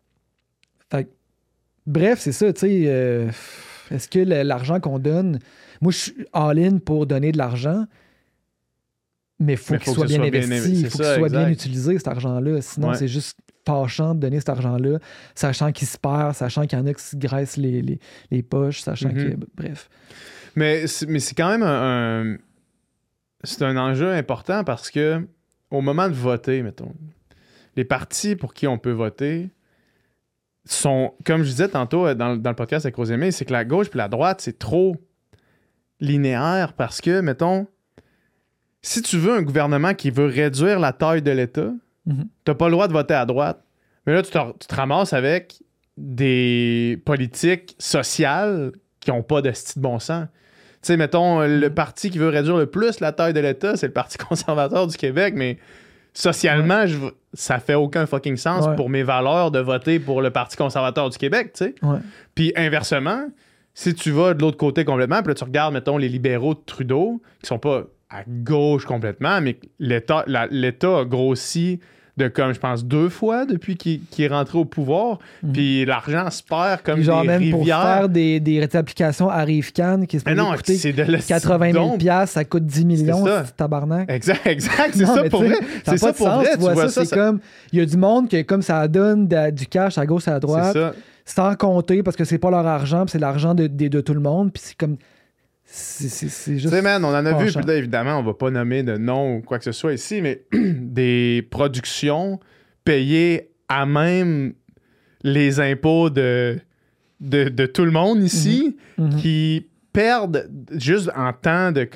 bref, c'est ça, tu sais, est-ce que l'argent qu'on donne, moi je suis all-in pour donner de l'argent. Mais il faut qu'il soit bien investi, il faut qu'il soit bien utilisé, cet argent-là. Sinon, c'est juste fâchant de donner cet argent-là, sachant qu'il se perd, sachant qu'il y en a qui se graissent les poches, sachant que... Bref. Mais c'est quand même c'est un enjeu important parce que au moment de voter, mettons, les partis pour qui on peut voter sont, comme je disais tantôt dans le podcast avec Rosemée, c'est que la gauche puis la droite, c'est trop linéaire parce que, mettons, si tu veux un gouvernement qui veut réduire la taille de l'État, t'as pas le droit de voter à droite. Mais là, tu te ramasses avec des politiques sociales qui n'ont pas de style bon sens. Tu sais, mettons, le parti qui veut réduire le plus la taille de l'État, c'est le Parti conservateur du Québec, mais socialement, ça fait aucun fucking sens pour mes valeurs de voter pour le Parti conservateur du Québec, tu sais. Puis inversement, si tu vas de l'autre côté complètement, puis là, tu regardes, mettons, les libéraux de Trudeau, qui sont pas à gauche complètement, mais l'État a grossi de comme, je pense, 2 fois depuis qu'il est rentré au pouvoir. Puis l'argent se perd comme genre des même rivières. pour faire des applications Arrive-Can qui se peuvent coûter c'est de 80 000 $, ça coûte 10 millions, c'est tabarnak. Exact, c'est ça pour vrai. C'est ça pour vrai, tu vois ça. C'est comme, il y a du monde que comme ça donne du cash à gauche et à droite, sans compter parce que c'est pas leur argent, puis c'est l'argent de tout le monde, puis c'est comme... C'est juste... Tu sais, man, on en a vu, puis là, évidemment, on va pas nommer de nom ou quoi que ce soit ici, mais des productions payées à même les impôts de tout le monde ici, qui perdent juste en temps de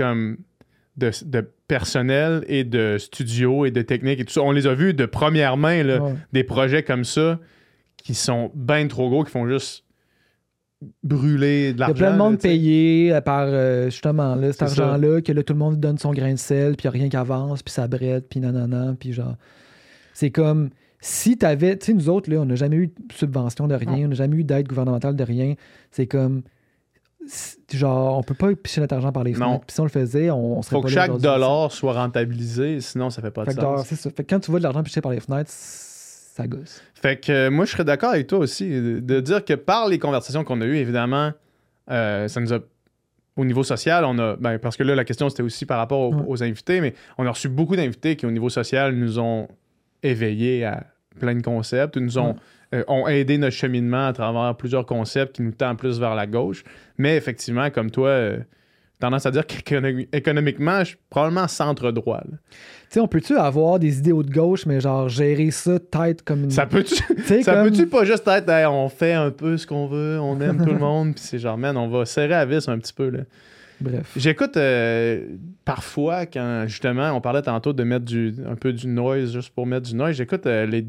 personnel et de studio et de technique et tout ça. On les a vus de première main, là, des projets comme ça qui sont bien trop gros, qui font juste brûler de l'argent. Il y a plein de monde payé par justement là, cet argent-là, que là, tout le monde donne son grain de sel, puis il n'y a rien qui avance, puis ça brette, puis nanana, puis genre... C'est comme... Si t'avais... Tu sais, nous autres, là, on n'a jamais eu de subvention de rien, on n'a jamais eu d'aide gouvernementale de rien. C'est comme... Genre, on peut pas picher notre argent par les fenêtres. Puis si on le faisait, on serait faut que chaque dollar soit rentabilisé, sinon ça fait pas de sens. C'est ça. Fait que quand tu vois de l'argent piché par les fenêtres, ça gosse. Fait que moi, je serais d'accord avec toi aussi de dire que par les conversations qu'on a eues, évidemment, ça nous a... Au niveau social, on a... Ben, parce que là, la question, c'était aussi par rapport aux invités, mais on a reçu beaucoup d'invités qui, au niveau social, nous ont éveillés à plein de concepts, nous ont aidé notre cheminement à travers plusieurs concepts qui nous tendent plus vers la gauche. Mais effectivement, comme toi, tendance à dire qu'économiquement, je suis probablement centre-droit. Tu sais, on peut-tu avoir des idéaux de gauche, mais genre gérer ça tête comme une... Ça peut-tu pas juste être hey, on fait un peu ce qu'on veut, on aime tout le monde, puis c'est genre, man, on va serrer la vis un petit peu, là. Bref. J'écoute parfois, quand justement, on parlait tantôt de mettre un peu du noise, juste pour mettre du noise, j'écoute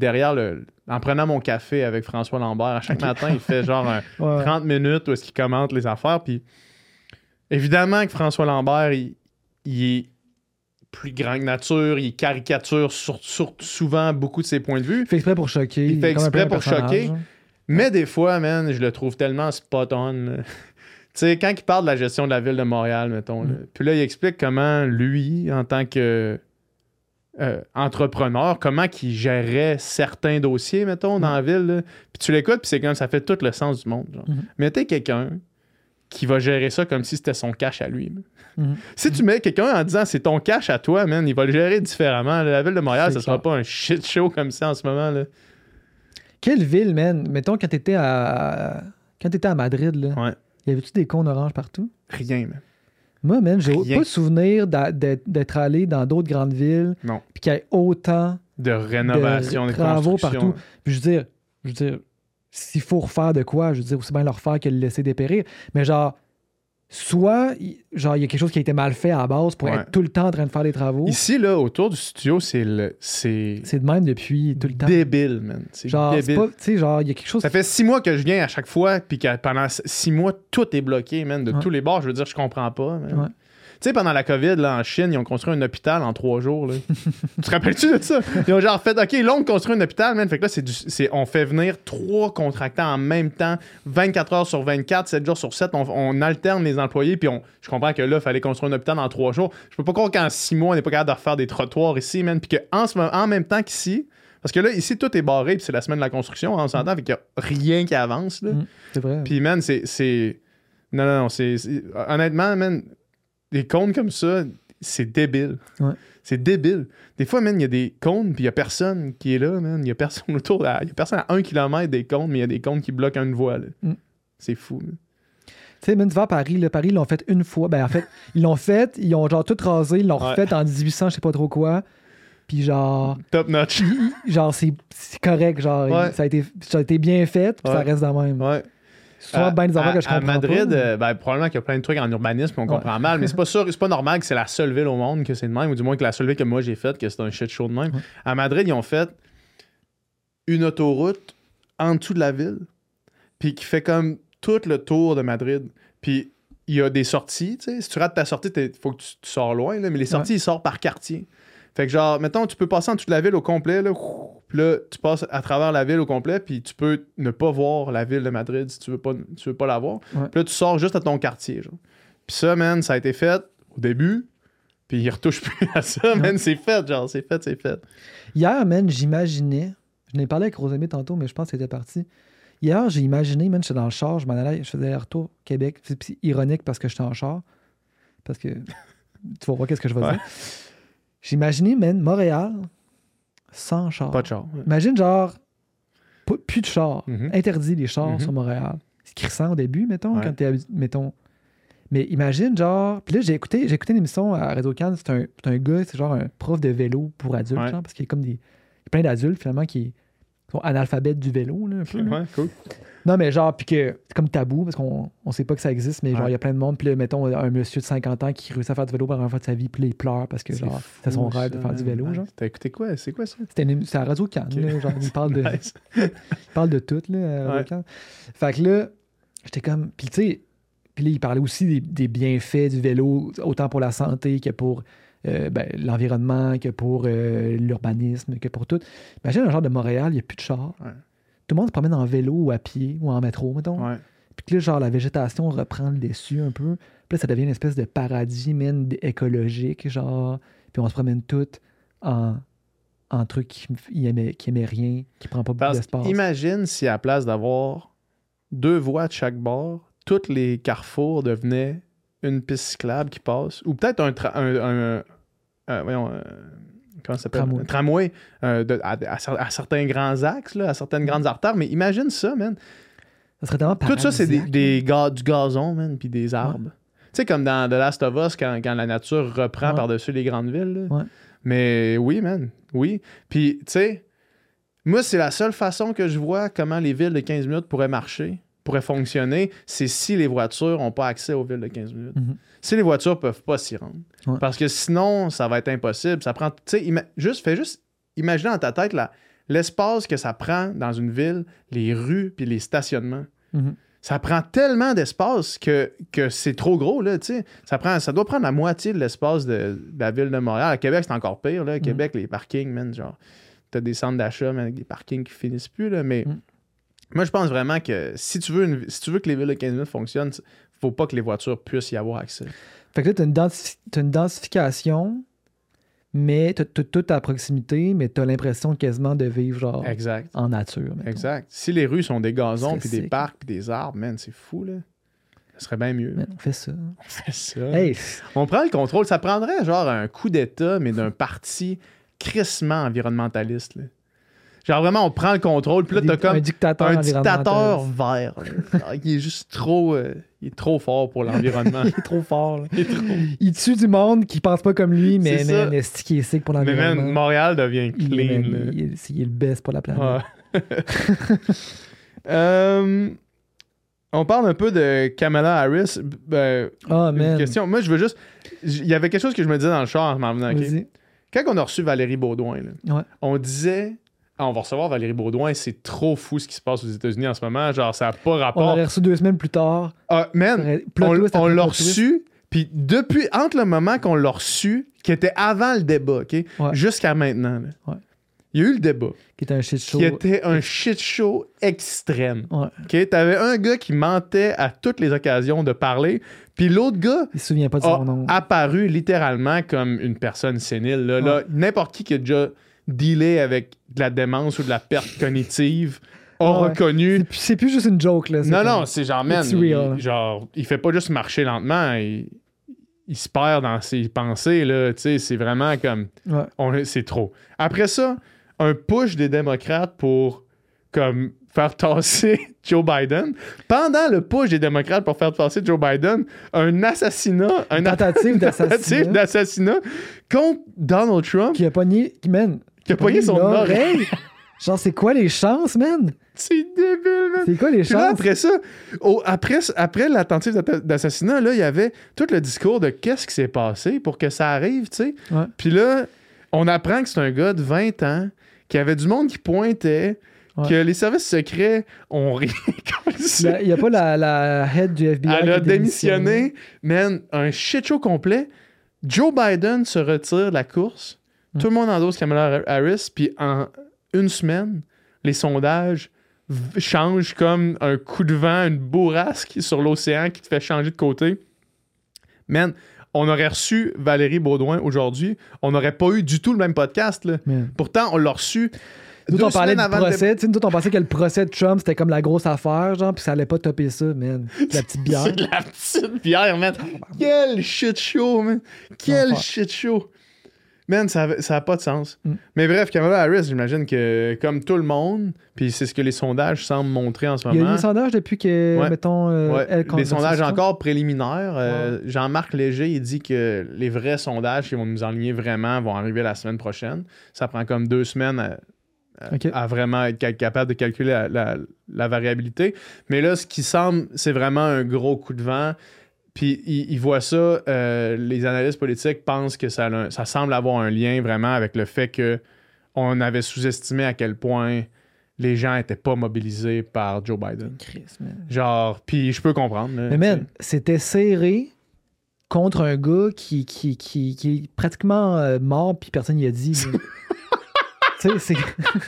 en prenant mon café avec François Lambert. À chaque matin, il fait genre 30 minutes où est-ce qu'il commente les affaires, puis évidemment que François Lambert, il est plus grand que nature, il caricature souvent beaucoup de ses points de vue. Il fait exprès pour choquer. Il fait exprès pour choquer. Mais des fois, man, je le trouve tellement spot-on. Tu sais, quand il parle de la gestion de la ville de Montréal, mettons, puis là, il explique comment lui, en tant que entrepreneur, comment il gérait certains dossiers, mettons, dans la ville. Là. Puis tu l'écoutes, puis c'est comme ça fait tout le sens du monde. Genre. Mais t'es quelqu'un qui va gérer ça comme si c'était son cash à lui. Si tu mets quelqu'un en disant c'est ton cash à toi, man, il va le gérer différemment. La ville de Montréal, ça sera pas un shit show comme ça en ce moment. Là. Quelle ville, man? Mettons, quand t'étais à Madrid, là. Y avait-tu des cons oranges partout? Rien, man. Moi, man, j'ai pas le souvenir d'être allé dans d'autres grandes villes. Non. Puis qu'il y ait autant de rénovation, de travaux partout. Puis je veux dire, s'il faut refaire de quoi, je veux dire, aussi bien le refaire que le laisser dépérir. Mais genre, soit, genre, il y a quelque chose qui a été mal fait à la base pour être tout le temps en train de faire des travaux. Ici, là, autour du studio, c'est de même depuis tout le temps. Débile, man. C'est genre, débile. Tu sais, genre, il y a quelque chose... Ça fait 6 mois que je viens à chaque fois, puis que pendant 6 mois, tout est bloqué, man, de tous les bords. Je veux dire, je comprends pas, man. Tu sais, pendant la COVID, là, en Chine, ils ont construit un hôpital en 3 jours. Là. Tu te rappelles-tu de ça? Ils ont genre fait, OK, là, on construit un hôpital, man. Fait que là, on fait venir 3 contractants en même temps, 24 heures sur 24, 7 jours sur 7. On alterne les employés, puis je comprends que là, il fallait construire un hôpital en 3 jours. Je peux pas croire qu'en 6 mois, on n'est pas capable de refaire des trottoirs ici, man. Puis qu'en même temps qu'ici, parce que là, ici, tout est barré, puis c'est la semaine de la construction, on s'entend, fait qu'il n'y a rien qui avance, là. C'est vrai. Puis, man, Non, c'est... Honnêtement, man... Des cônes comme ça, c'est débile. C'est débile. Des fois, man, il y a des cônes, puis il y a personne qui est là, man. Il y a personne autour. Il y a personne à 1 km des cônes, mais il y a des cônes qui bloquent une voie, là. C'est fou, man. Tu sais, même tu vas à Paris, là, Paris, ils l'ont fait une fois. Ben, en fait, ils ont genre tout rasé, ils l'ont refait en 1800, je sais pas trop quoi. Puis genre... Top notch. Genre, c'est correct, genre, ça a été bien fait, puis ça reste de même. Ouais. Soit bien des affaires que je comprends à Madrid, pas, probablement qu'il y a plein de trucs en urbanisme qu'on comprend mal, mais c'est pas sûr, c'est pas normal que c'est la seule ville au monde que c'est de même, ou du moins que la seule ville que moi j'ai faite, que c'est un shit show de même. À Madrid, ils ont fait une autoroute en dessous de la ville, puis qui fait comme tout le tour de Madrid. Puis il y a des sorties, tu sais, si tu rates ta sortie, il faut que tu sors loin, là, mais les sorties, ils sortent par quartier. Fait que genre, mettons, tu peux passer en dessous de la ville au complet, là, puis là, tu passes à travers la ville au complet, puis tu peux ne pas voir la ville de Madrid si tu veux pas la voir. Puis là, tu sors juste à ton quartier, genre. Puis ça, man, ça a été fait au début, puis il retouche plus à ça, man. C'est fait, genre, c'est fait. Hier, man, j'imaginais, je n'ai parlé avec Rosamie tantôt, mais je pense que c'était parti. Hier, j'ai imaginé, man, j'étais dans le char, je faisais le retour Québec. C'est ironique parce que j'étais en char. Parce que tu vas voir qu'est-ce que je vais dire. J'ai imaginé, man, Montréal sans char. Pas de char. Imagine, genre, plus de char. Mm-hmm. Interdit les chars sur Montréal. C'est crissant au début, mettons, quand t'es mettons. Mais imagine, genre. Puis là, j'ai écouté une émission à Radio-Can. C'est un gars, c'est genre un prof de vélo pour adultes, genre, parce qu'il y a comme il y a plein d'adultes, finalement, qui sont analphabètes du vélo, là, un peu. Ouais, cool. Non, mais genre, puis que c'est comme tabou, parce qu'on sait pas que ça existe, mais genre, il y a plein de monde. Puis là, mettons, un monsieur de 50 ans qui réussit à faire du vélo pour la première fois de sa vie, puis là, il pleure parce que, genre, c'est son rêve de faire du vélo, genre. T'as écouté quoi? C'est quoi ça? C'est à Radio-Can, là, genre, il parle de... il parle de tout, là, à Radio-Can. Fait que là, j'étais comme... Puis tu sais, puis là, il parlait aussi des bienfaits du vélo, autant pour la santé que pour l'environnement, que pour l'urbanisme, que pour tout. Imagine un genre de Montréal, il n'y a plus de chars. Ouais. Tout le monde se promène en vélo ou à pied ou en métro, mettons. Ouais. Puis là, genre, la végétation reprend le dessus un peu. Puis là, ça devient une espèce de paradis, man, écologique, genre. Puis on se promène tout en truc qui aimait rien, qui prend pas beaucoup d'espace. Imagine si à la place d'avoir 2 voies de chaque bord, tous les carrefours devenaient une piste cyclable qui passe, ou peut-être comment ça s'appelle? Un tramway à certains grands axes, là, à certaines grandes artères. Mais imagine ça, man. Ça serait tellement tout ça, c'est du gazon, man, puis des arbres. Tu sais, comme dans The Last of Us, quand la nature reprend par-dessus les grandes villes. Là. Mais oui, man, oui. Puis, tu sais, moi, c'est la seule façon que je vois comment les villes de 15 minutes pourraient fonctionner, c'est si les voitures n'ont pas accès aux villes de 15 minutes. Mm-hmm. Si les voitures ne peuvent pas s'y rendre. Ouais. Parce que sinon, ça va être impossible. Ça prend, tu sais, fais juste imaginer dans ta tête l'espace que ça prend dans une ville, les rues puis les stationnements. Mm-hmm. Ça prend tellement d'espace que c'est trop gros, là, tu sais. Ça doit prendre la moitié de l'espace de la ville de Montréal. À Québec, c'est encore pire, là. À Québec, les parkings, man, genre, t'as des centres d'achat, mais avec des parkings qui finissent plus, là, mais... Moi, je pense vraiment que si tu veux que les villes de 15 minutes fonctionnent, faut pas que les voitures puissent y avoir accès. Fait que là, t'as une densification, mais t'as tout à proximité, mais t'as l'impression quasiment de vivre genre en nature. Mettons. Exact. Si les rues sont des gazons, puis des parcs, puis des arbres, man, c'est fou, là. Ça serait bien mieux. Man, on fait ça. Hey. On prend le contrôle. Ça prendrait genre un coup d'État, mais d'un parti crissement environnementaliste, là. Genre vraiment, on prend le contrôle, puis là, t'as comme un dictateur vert. Il est juste trop... il est trop fort pour l'environnement. Il est trop fort. Là. Il tue du monde qui pense pas comme lui, mais est qui est sick pour l'environnement. Mais man, Montréal devient clean. Il est le best pour la planète. On parle un peu de Kamala Harris. Une question. Moi, je veux juste... Il y avait quelque chose que je me disais dans le char en m'en venant. Okay? Quand on a reçu Valérie Beaudoin, là, on disait... on va recevoir Valérie Beaudoin, c'est trop fou ce qui se passe aux États-Unis en ce moment. Genre, ça n'a pas rapport. On l'aurait reçu 2 semaines plus tard. Man, on l'a reçu, puis depuis, entre le moment qu'on l'a reçu, qui était avant le débat, OK, jusqu'à maintenant, là, il y a eu le débat. Qui était un shit show. Qui était un shit show extrême. Ouais. OK, t'avais un gars qui mentait à toutes les occasions de parler, puis l'autre gars il se souvient pas de son nom. Apparu littéralement comme une personne sénile. Là, n'importe qui a déjà dealé avec de la démence ou de la perte cognitive a reconnu. C'est plus juste une joke, là. Non, c'est genre, man, il fait pas juste marcher lentement, il se perd dans ses pensées, là, tu sais, c'est vraiment comme... c'est trop. Après ça, un push des démocrates pour, comme, faire tasser Joe Biden. Pendant le push des démocrates pour faire tasser Joe Biden, une tentative d'assassinat contre Donald Trump. Qui a pogné son oreille. Genre, c'est quoi les chances, man? C'est débile, man. C'est quoi les chances? Là, après ça, après la tentative d'assassinat, là, il y avait tout le discours de qu'est-ce qui s'est passé pour que ça arrive, tu sais. Ouais. Puis là, on apprend que c'est un gars de 20 ans, qu'il y avait du monde qui pointait, que les services secrets ont rien. Il n'y a pas la head du FBI. Elle a démissionné. Man, un shit show complet. Joe Biden se retire de la course. Tout le monde endosse Kamala Harris, puis en une semaine, les sondages changent comme un coup de vent, une bourrasque sur l'océan qui te fait changer de côté. Man, on aurait reçu Valérie Baudouin aujourd'hui, on n'aurait pas eu du tout le même podcast. Là. Pourtant, on l'a reçu. Nous, on parlait du procès. Nous, on pensait que le procès de Trump, c'était comme la grosse affaire, genre, puis ça allait pas topper ça, man. La petite bière. C'est de la petite bière, man. Quel shit show, man. Quel shit show. Man, ça a pas de sens. Mais bref, Kamala Harris, j'imagine que comme tout le monde, puis c'est ce que les sondages semblent montrer en ce moment. Il y a des sondages depuis que, mettons, elle des sondages encore préliminaires. Jean-Marc Léger, il dit que les vrais sondages qui vont nous enligner vraiment vont arriver la semaine prochaine. Ça prend comme 2 semaines à vraiment être capable de calculer la variabilité. Mais là, ce qui semble, c'est vraiment un gros coup de vent. Puis ils voient ça, les analystes politiques pensent que ça semble avoir un lien vraiment avec le fait qu'on avait sous-estimé à quel point les gens n'étaient pas mobilisés par Joe Biden. Genre, puis je peux comprendre. Là, mais man, c'était serré contre un gars qui est pratiquement mort puis personne n'y a dit. Tu sais, c'est...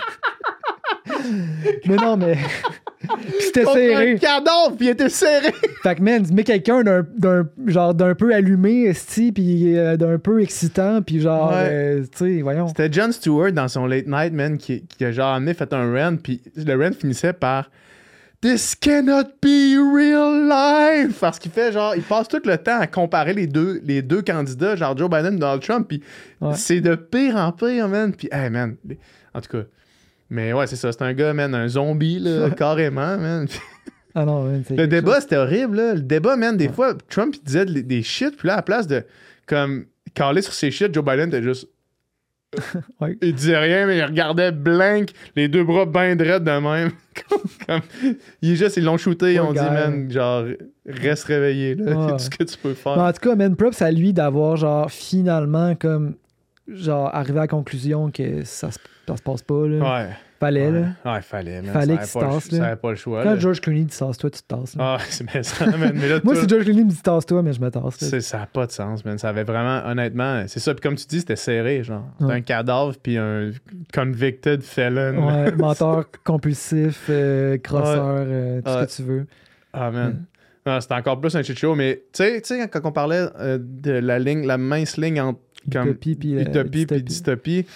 mais non, mais... c'était serré. Un cadavre, puis il était serré. Fait que, man, mets quelqu'un d'un peu allumé, esti, puis d'un peu excitant, puis genre, tu sais, voyons. C'était Jon Stewart dans son Late Night, man, qui a genre amené, fait un rant, puis le rant finissait par « This cannot be real life! » Parce qu'il fait genre, il passe tout le temps à comparer les deux candidats, genre Joe Biden et Donald Trump, puis c'est de pire en pire, man. Puis, hey, man, en tout cas... Mais ouais, c'est ça. C'est un gars, man, un zombie, là, carrément, man. Ah non, man, le débat, c'était horrible, là. Le débat, man, des fois, Trump, il disait des shit, puis là, à la place de, comme, caler sur ses shit, Joe Biden était juste... Il disait rien, mais il regardait blank, les 2 bras bien dreads de même. Ils l'ont shooté, ils ont dit, man, genre, reste réveillé, là. C'est tout ce que tu peux faire. Mais en tout cas, man, props à lui d'avoir, genre, finalement, comme, genre, arrivé à la conclusion que ça se passe pas, là. Ouais. Fallait, là. Ouais, fallait. Fallait qu'il se tasse, là. Ça n'avait pas le choix. Quand là. George Clooney dit tasse-toi, tu te tasses. Là. Ah, c'est ça, man. Mais là, moi, si George Clooney me dit tasse-toi, mais je me tasse. Ça n'a pas de sens, man. Ça avait vraiment, honnêtement, c'est ça. Puis comme tu dis, c'était serré, genre. Un cadavre, puis un convicted felon. Ouais, menteur compulsif, crosseur, tout ce que tu veux. Ah, man. Non, c'était encore plus un shit show, mais tu sais, quand on parlait de la mince ligne entre utopie puis dystopie,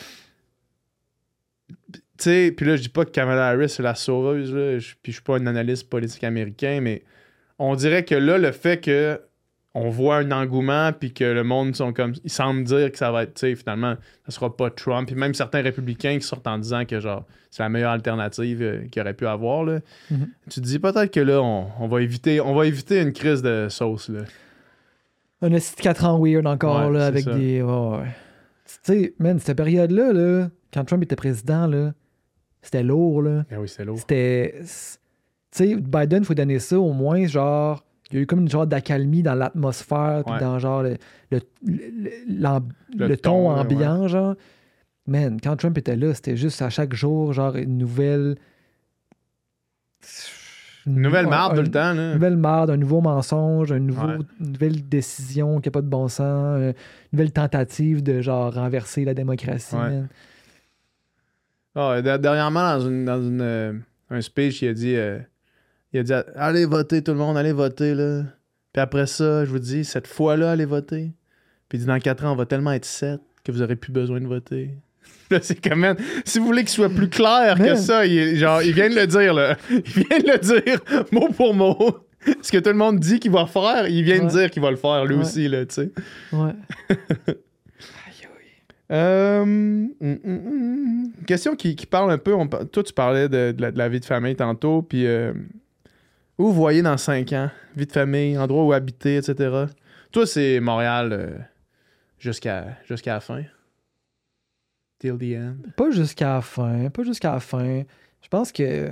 tu sais, puis là, je dis pas que Kamala Harris c'est la sauveuse, là, puis je suis pas un analyste politique américain, mais on dirait que là, le fait que on voit un engouement, puis que le monde sont comme, ils semblent dire que ça va être, tu sais, finalement, ça sera pas Trump, puis même certains républicains qui sortent en disant que genre c'est la meilleure alternative qu'il aurait pu avoir, là. Mm-hmm. Tu te dis peut-être que là, on va éviter une crise de sauce, là. Un esti de 4 ans weird encore, là, avec ça. Des... Oh, ouais. Tu sais, man, cette période-là, là, quand Trump était président, là, c'était lourd, là. Ah oui, c'était lourd. C'était... Tu sais, Biden, il faut donner ça, au moins, genre... Il y a eu comme une genre d'accalmie dans l'atmosphère, puis dans genre le ton ambiant, genre. Man, quand Trump était là, c'était juste à chaque jour, genre, une nouvelle marde tout le temps, là. Une nouvelle marde, un nouveau mensonge, une nouvelle décision qui n'a pas de bon sens, une nouvelle tentative de, genre, renverser la démocratie, man. Dernièrement, dans un speech, il a dit allez voter tout le monde, allez voter là. Puis après ça, je vous dis, cette fois-là, allez voter. Puis il dit dans 4 ans, on va tellement être 7 que vous n'aurez plus besoin de voter. Là, c'est quand même... Si vous voulez qu'il soit plus clair que ça, il vient de le dire, là. Il vient de le dire, mot pour mot. Ce que tout le monde dit qu'il va faire, il vient de dire qu'il va le faire, lui aussi, là, tu sais. Ouais. Question qui parle un peu... Toi, tu parlais de la vie de famille tantôt, puis... où vous voyez dans 5 ans? Vie de famille, endroit où habiter, etc. Toi, c'est Montréal jusqu'à la fin. Till the end. Pas jusqu'à la fin. Je pense que...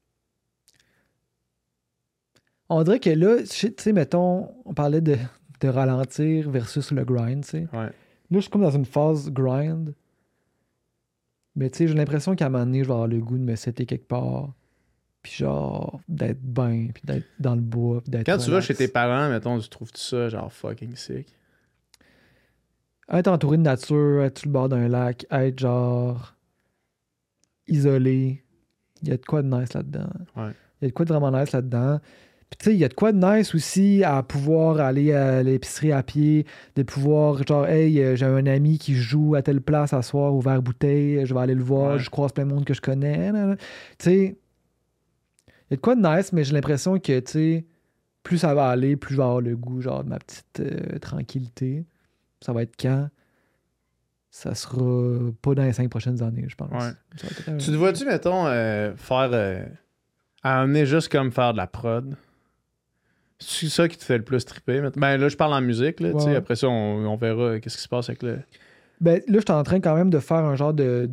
On dirait que là, tu sais, mettons, on parlait de ralentir versus le grind, tu sais. Ouais. Là, je suis comme dans une phase grind. Mais tu sais, j'ai l'impression qu'à un moment donné, je vais avoir le goût de me setter quelque part. Puis genre, d'être bien, puis d'être dans le bois, puis d'être Quand relax. tu vas chez tes parents, mettons, tu trouves-tu ça genre fucking sick? Être entouré de nature, être sur le bord d'un lac, être genre isolé, il y a de quoi de nice là-dedans. Ouais. Il y a de quoi de vraiment nice là-dedans. Puis tu sais, il y a de quoi de nice aussi à pouvoir aller à l'épicerie à pied, de pouvoir, genre, hey, j'ai un ami qui joue à telle place à soir, ouvert bouteille, je vais aller le voir, je croise plein de monde que je connais. Tu sais, il y a de quoi de nice, mais j'ai l'impression que, tu sais, plus ça va aller, plus je vais avoir le goût, genre, de ma petite tranquillité. Ça va être quand? Ça sera pas dans les 5 prochaines années, je pense. Ouais. Tu te vois-tu, mettons, faire... à amener juste comme faire de la prod? C'est ça qui te fait le plus triper? Ben là, je parle en musique, là, tu sais. Après ça, on verra qu'est-ce qui se passe avec le... Ben là, je suis en train quand même de faire un genre de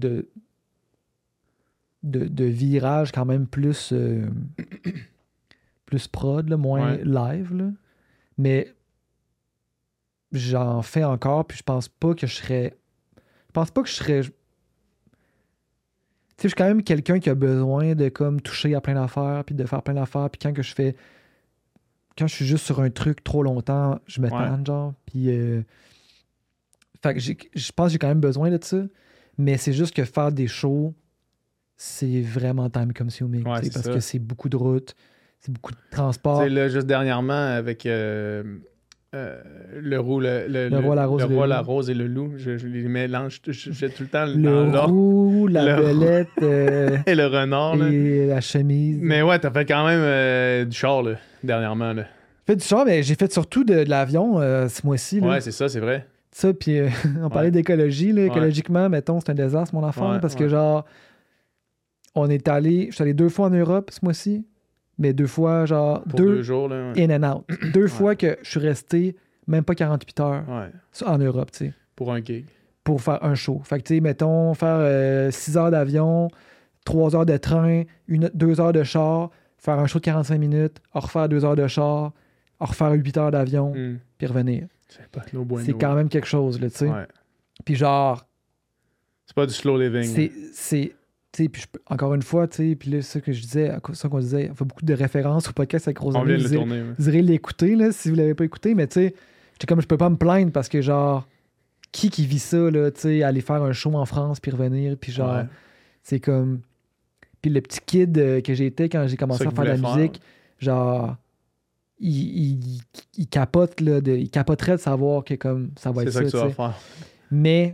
virage quand même plus... plus prod, là, moins live, là. Mais j'en fais encore, puis je pense pas que je serais... Je pense pas que je serais... Tu sais, je suis quand même quelqu'un qui a besoin de comme toucher à plein d'affaires, puis de faire plein d'affaires, puis quand je suis juste sur un truc trop longtemps, je me tanne, genre, puis... Fait que je pense que j'ai quand même besoin de ça, mais c'est juste que faire des shows, c'est vraiment time consuming, parce que c'est beaucoup de routes, c'est beaucoup de transport. Tu sais, là, juste dernièrement, avec le roux, le roi, la rose, la rose et le loup, je les mélange, j'ai tout le temps le roux, la belette et le renard. Et la chemise. Mais ouais, t'as fait quand même du char, là, dernièrement. Là. J'ai fait du char, mais j'ai fait surtout de l'avion ce mois-ci. Là. Ouais, c'est ça, c'est vrai. Ça, puis on parlait d'écologie. Là. Écologiquement, mettons, c'est un désastre, mon enfant, parce que genre, je suis allé 2 fois en Europe ce mois-ci, mais 2 fois, genre, pour 2 jours, là, in and out. 2 fois que je suis resté même pas 48 heures en Europe, tu sais. Pour un gig. Pour faire un show. Fait que, tu sais, mettons, faire 6 heures d'avion, 3 heures de train, 2 heures de char, faire un show de 45 minutes, refaire 2 heures de char, refaire 8 heures d'avion, puis revenir. C'est quand même quelque chose, là, tu sais. Ouais. Puis genre... C'est pas du slow living. C'est puis encore une fois, tu sais, puis là, c'est ça que je disais, ça qu'on disait, on fait beaucoup de références au podcast avec Rosalie. On vient de le tourner. Vous irez l'écouter, là, si vous l'avez pas écouté, mais tu sais, j'étais comme, je peux pas me plaindre parce que, genre, qui vit ça, là, tu sais, aller faire un show en France puis revenir, puis genre, c'est comme... Puis le petit kid que j'étais quand j'ai commencé à faire de la musique, genre... Il capote, là, il capoterait de savoir que comme ça va être ça. C'est ça que tu vas faire. Mais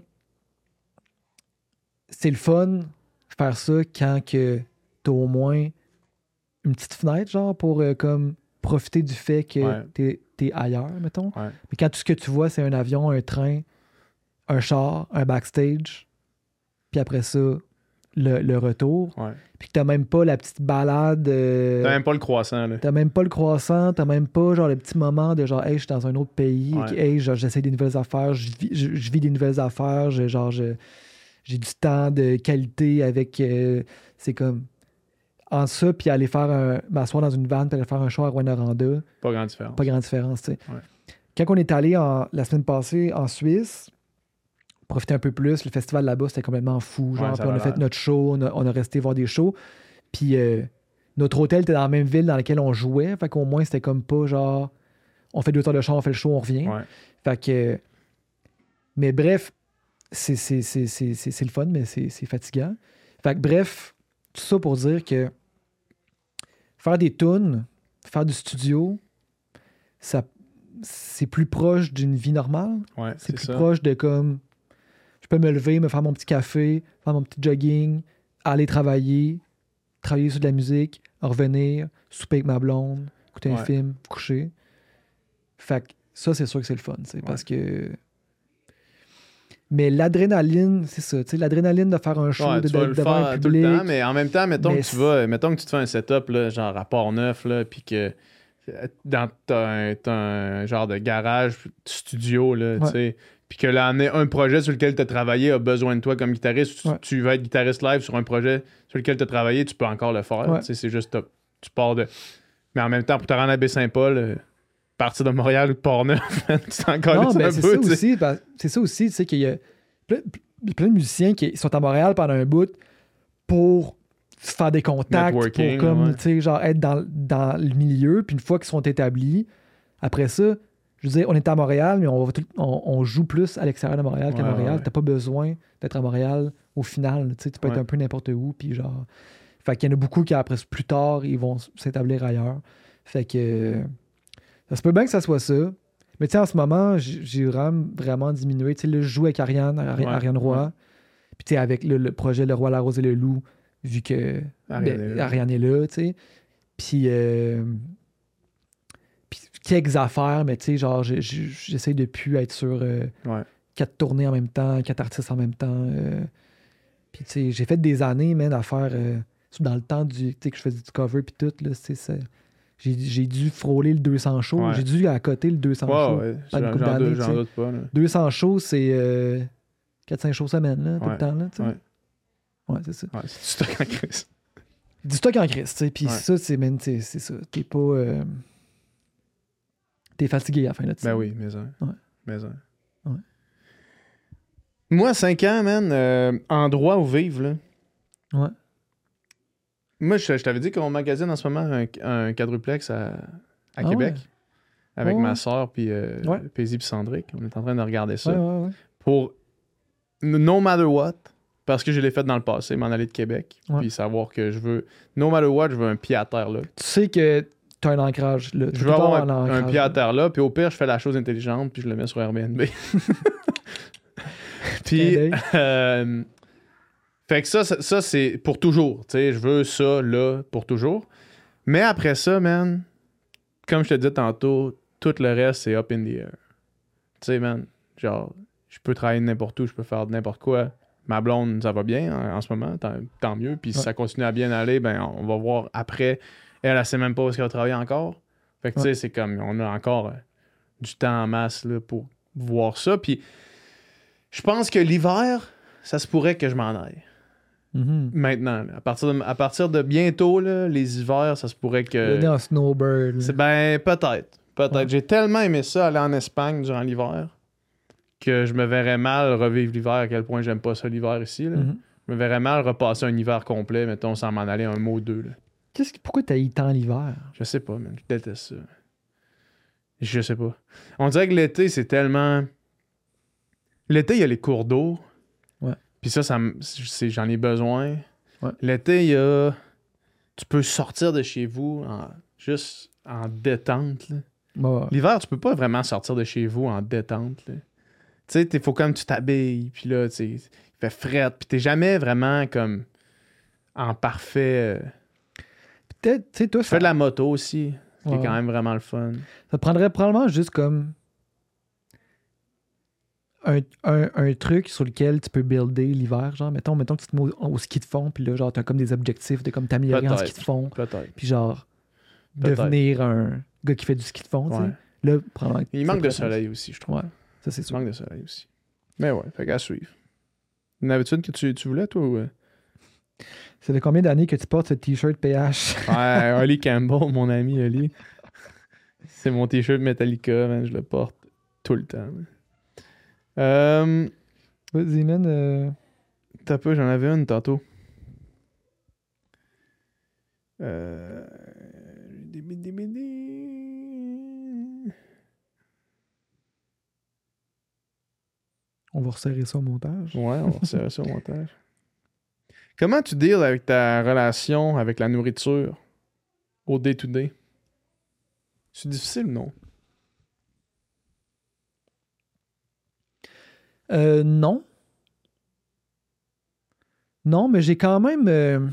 c'est le fun faire ça quand que t'as au moins une petite fenêtre, genre, pour comme profiter du fait que t'es ailleurs, mettons. Ouais. Mais quand tout ce que tu vois, c'est un avion, un train, un char, un backstage, puis après ça, le retour. Ouais. Puis que t'as même pas la petite balade. T'as même pas le croissant, là. T'as même pas le croissant, t'as même pas genre le petit moment de genre, hey, je suis dans un autre pays, hey, genre, j'essaie des nouvelles affaires, je vis des nouvelles affaires, j'ai du temps de qualité avec. C'est comme. En ça, puis aller faire m'asseoir dans une vanne, puis aller faire un show à Rwanda. Pas grande différence. Pas grande différence, tu sais. Ouais. Quand on est allé la semaine passée en Suisse, profiter un peu plus. Le festival là-bas, c'était complètement fou. Genre, puis on a fait notre show, on a resté voir des shows. Puis notre hôtel était dans la même ville dans laquelle on jouait. Fait qu'au moins, c'était comme pas genre, on fait 2 heures de show, on fait le show, on revient. Ouais. Fait que. Mais bref, c'est le fun, mais c'est fatigant. Fait que bref, tout ça pour dire que faire des tunes, faire du studio, c'est plus proche d'une vie normale. Ouais, c'est plus proche de comme. Je peux me lever, me faire mon petit café, faire mon petit jogging, aller travailler sur de la musique, revenir, souper avec ma blonde, écouter un film, coucher. Fait que ça, c'est sûr que c'est le fun, parce que... Mais l'adrénaline, c'est ça, tu sais, l'adrénaline de faire un show, devant un public... Tout le temps, mais en même temps, mettons que tu te fais un setup, là, genre à Port-Neuf, là, puis que t'as un genre de garage, studio, là, tu sais... Puis que là, un projet sur lequel tu as travaillé a besoin de toi comme guitariste, tu vas être guitariste live sur un projet sur lequel tu as travaillé, tu peux encore le faire. C'est juste, tu pars de... Mais en même temps, pour te rendre à Baie-Saint-Paul, partir de Montréal ou de Port-Neuf, tu t'en colles un peu. C'est ça aussi, tu sais, qu'il y a plein de musiciens qui sont à Montréal pendant un bout pour faire des contacts, pour comme, tu sais, genre être dans le milieu, puis une fois qu'ils sont établis, après ça, je veux dire, on est à Montréal, mais on joue plus à l'extérieur de Montréal qu'à Montréal. T'as pas besoin d'être à Montréal au final. Tu peux être un peu n'importe où. Puis genre... Fait qu'il y en a beaucoup qui, après, plus tard, ils vont s'établir ailleurs. Fait que ça se peut bien que ça soit ça. Mais tu sais, en ce moment, j'ai vraiment diminué. Tu sais, là, je joue avec Ariane Roy. Ouais. Puis tu sais, avec le projet Le Roi, la Rose et le Loup, vu que Ariane est là, tu sais. Puis quelques affaires, mais tu sais, genre, j'essaie de plus être sur 4 tournées en même temps, 4 artistes en même temps. Puis tu sais, j'ai fait des années, man, à faire... dans le temps tu sais, que je faisais du cover puis tout, là, j'ai dû frôler le 200 shows. Ouais. J'ai dû à côté le 200 shows. Ouais. J'en doute pas. Là. 200 shows, c'est 4-5 shows semaine, là, tout le temps. Là, ouais, c'est ça. Ouais, c'est du stock en crise. Du stock en crise, tu sais. Puis ça, c'est ça. T'es pas... T'es fatigué à la fin de ça. Ben oui, mais ça. Ouais. Mais ça. Ouais. Moi, 5 ans, man, endroit où vivre, là. Ouais. Moi, je t'avais dit qu'on magasine en ce moment un quadruplex à Québec. Ouais. Avec ma soeur, puis Paisy, puis Cendric. On est en train de regarder ça. Ouais. Pour no matter what, parce que je l'ai fait dans le passé, m'en aller de Québec. Puis savoir que je veux, no matter what, je veux un pied à terre là. Tu sais que t'as un ancrage là. Je veux avoir un pied à terre là, puis au pire, je fais la chose intelligente, puis je le mets sur Airbnb. Puis, fait que ça c'est pour toujours. Tu sais, je veux ça là pour toujours. Mais après ça, man, comme je te disais tantôt, tout le reste, c'est up in the air. Tu sais, man, genre, je peux travailler n'importe où, je peux faire n'importe quoi. Ma blonde, ça va bien en ce moment, tant mieux. Puis si ça continue à bien aller, ben on va voir après. Elle sait même pas où est-ce qu'elle va travailler encore. Fait que tu sais, c'est comme, on a encore du temps en masse là, pour voir ça. Puis je pense que l'hiver, ça se pourrait que je m'en aille. Mm-hmm. Maintenant, là. À partir de bientôt, là, les hivers, ça se pourrait que... Dans Snowbird. Ben, peut-être. Ouais. J'ai tellement aimé ça, aller en Espagne durant l'hiver, que je me verrais mal revivre l'hiver, à quel point j'aime pas ça l'hiver ici. Là. Mm-hmm. Je me verrais mal repasser un hiver complet, mettons, sans m'en aller un mois ou deux. Là. Pourquoi t'as eu tant l'hiver? Je sais pas, man. Je déteste ça. Je sais pas. On dirait que l'été, c'est tellement... L'été, il y a les cours d'eau. Ouais. Puis ça j'en ai besoin. Ouais. L'été, il y a... Tu peux sortir de chez vous juste en détente. Là. Ouais. L'hiver, tu peux pas vraiment sortir de chez vous en détente. Là. Tu sais, il faut comme tu t'habilles. Puis là, il fait fret. Puis t'es jamais vraiment comme en parfait... Peut-être, tu sais, toi... Tu fais de la moto aussi, qui est quand même vraiment le fun. Ça prendrait probablement juste comme... Un truc sur lequel tu peux builder l'hiver, genre, mettons que tu te mets au ski de fond, puis là, genre, t'as comme des objectifs de comme t'améliorer en ski de fond. Peut-être. Puis genre, devenir un gars qui fait du ski de fond, tu sais. Là, probablement... Il manque de soleil aussi, je trouve. Ouais, ça c'est sûr. Il manque de soleil aussi. Mais ouais, fait qu'à suivre. Une habitude que tu voulais, toi, ou... Ça fait combien d'années que tu portes ce t-shirt PH? Ouais, Holly Campbell, mon ami Holly. C'est mon t-shirt Metallica, man, je le porte tout le temps, man. Vas-y, man. T'as pas, j'en avais une tantôt. On va resserrer ça au montage. Ouais, on va resserrer ça au montage. Comment tu deals avec ta relation avec la nourriture au day-to-day? C'est difficile, non? Non. Non, mais j'ai quand même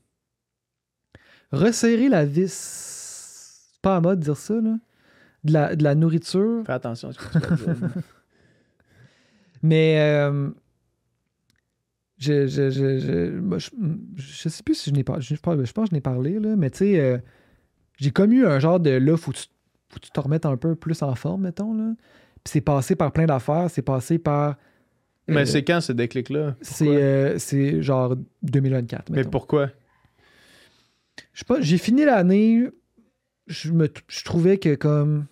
resserré la vis. C'est pas à mode de dire ça, là. De la nourriture. Fais attention à ce que tu vas dire. Mais je sais plus si je n'ai parlé. Je pense que je n'ai parlé, là. Mais tu sais, j'ai comme eu un genre de là, faut que tu te remettes un peu plus en forme, mettons, là. Puis c'est passé par plein d'affaires. C'est passé par... Mais c'est quand ce déclic-là? C'est genre 2024. Mais mettons. pourquoi? Je sais pas, j'ai fini l'année, je trouvais que comme...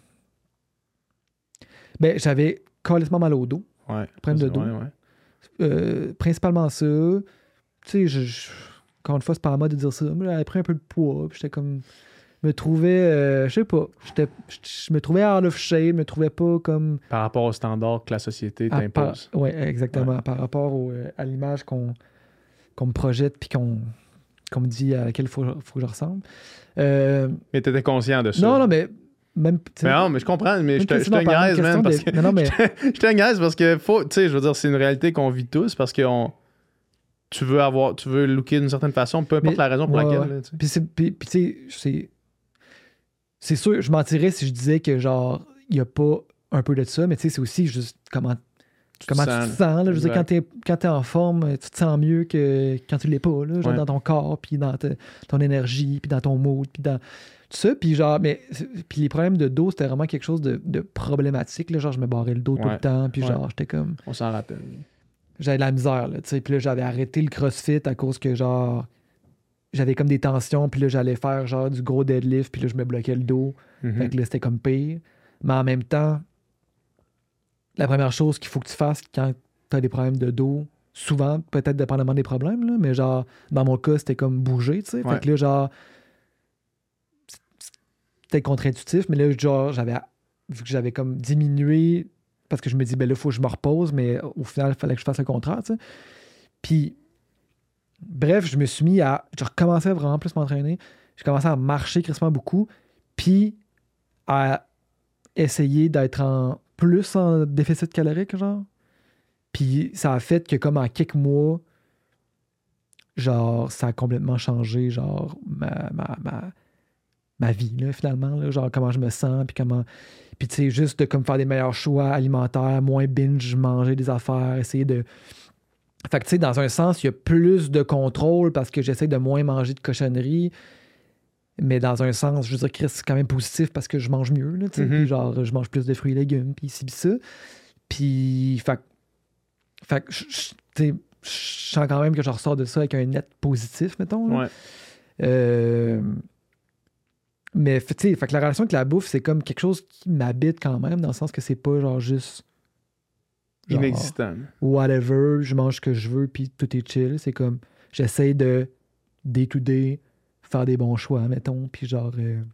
Ben, j'avais complètement mal au dos. Ouais. Problème de dos. Ouais. Principalement ça. Tu sais, encore une fois, c'est pas à moi de dire ça. Moi, j'avais pris un peu de poids, puis j'étais comme... Je me trouvais, je sais pas, je me trouvais out of shape, je me trouvais pas comme... Par rapport au standard que la société t'impose. Oui, exactement. Ouais. Par rapport à l'image qu'on me projette puis qu'on qu'on me dit à laquelle il faut que je ressemble. Mais t'étais conscient de ça. Non, mais même... Mais non, mais je comprends, mais je te niaise, man, parce que... Non, mais... je te niaise parce que, tu sais, je veux dire, c'est une réalité qu'on vit tous, parce que tu veux looker d'une certaine façon, peu importe la raison pour laquelle. Là, puis tu sais, c'est sûr, je mentirais si je disais que, genre, il n'y a pas un peu de ça, mais tu sais, c'est aussi juste comment tu te sens. Là. Je veux dire, quand t'es en forme, tu te sens mieux que quand tu l'es pas, là, genre dans ton corps, puis dans ton énergie, puis dans ton mood, puis dans tout ça. Puis genre, puis les problèmes de dos, c'était vraiment quelque chose de problématique. Là, genre, je me barrais le dos tout le temps, puis genre, j'étais comme... On s'en rappelle. J'avais de la misère, là, tu sais. Puis là, j'avais arrêté le CrossFit à cause que, genre, j'avais comme des tensions, puis là, j'allais faire, genre, du gros deadlift, puis là, je me bloquais le dos. Fait que là, c'était comme pire. Mais en même temps, la première chose qu'il faut que tu fasses quand tu as des problèmes de dos, souvent, peut-être dépendamment des problèmes, là, mais genre, dans mon cas, c'était comme bouger, tu sais. Fait que là, genre, c'était contre-intuitif, mais là, genre, vu que j'avais comme diminué, parce que je me dis, ben là, il faut que je me repose, mais au final, il fallait que je fasse le contraire, tu sais. Puis, bref, je me suis mis à... Je recommençais vraiment plus m'entraîner. J'ai commencé à marcher crissement beaucoup, puis à essayer d'être plus en déficit calorique, genre. Puis ça a fait que comme en quelques mois, genre, ça a complètement changé, genre, ma vie, là, finalement, là, genre, comment je me sens, puis comment... Puis tu sais, juste de comme faire des meilleurs choix alimentaires, moins binge, manger des affaires, essayer de... Fait que tu sais, dans un sens, il y a plus de contrôle parce que j'essaie de moins manger de cochonneries. Mais dans un sens, je veux dire, Chris, c'est quand même positif parce que je mange mieux, là, tu sais. Puis genre, je mange plus de fruits et légumes, puis ci, puis ça. Puis, fait que, je sens quand même que je ressors de ça avec un net positif, mettons. Là. Mais, tu sais, fait que la relation avec la bouffe, c'est comme quelque chose qui m'habite quand même, dans le sens que c'est pas genre juste... Genre, inexistant. Whatever, je mange ce que je veux, puis tout est chill. C'est comme, j'essaie de day-to-day faire des bons choix, mettons, puis genre,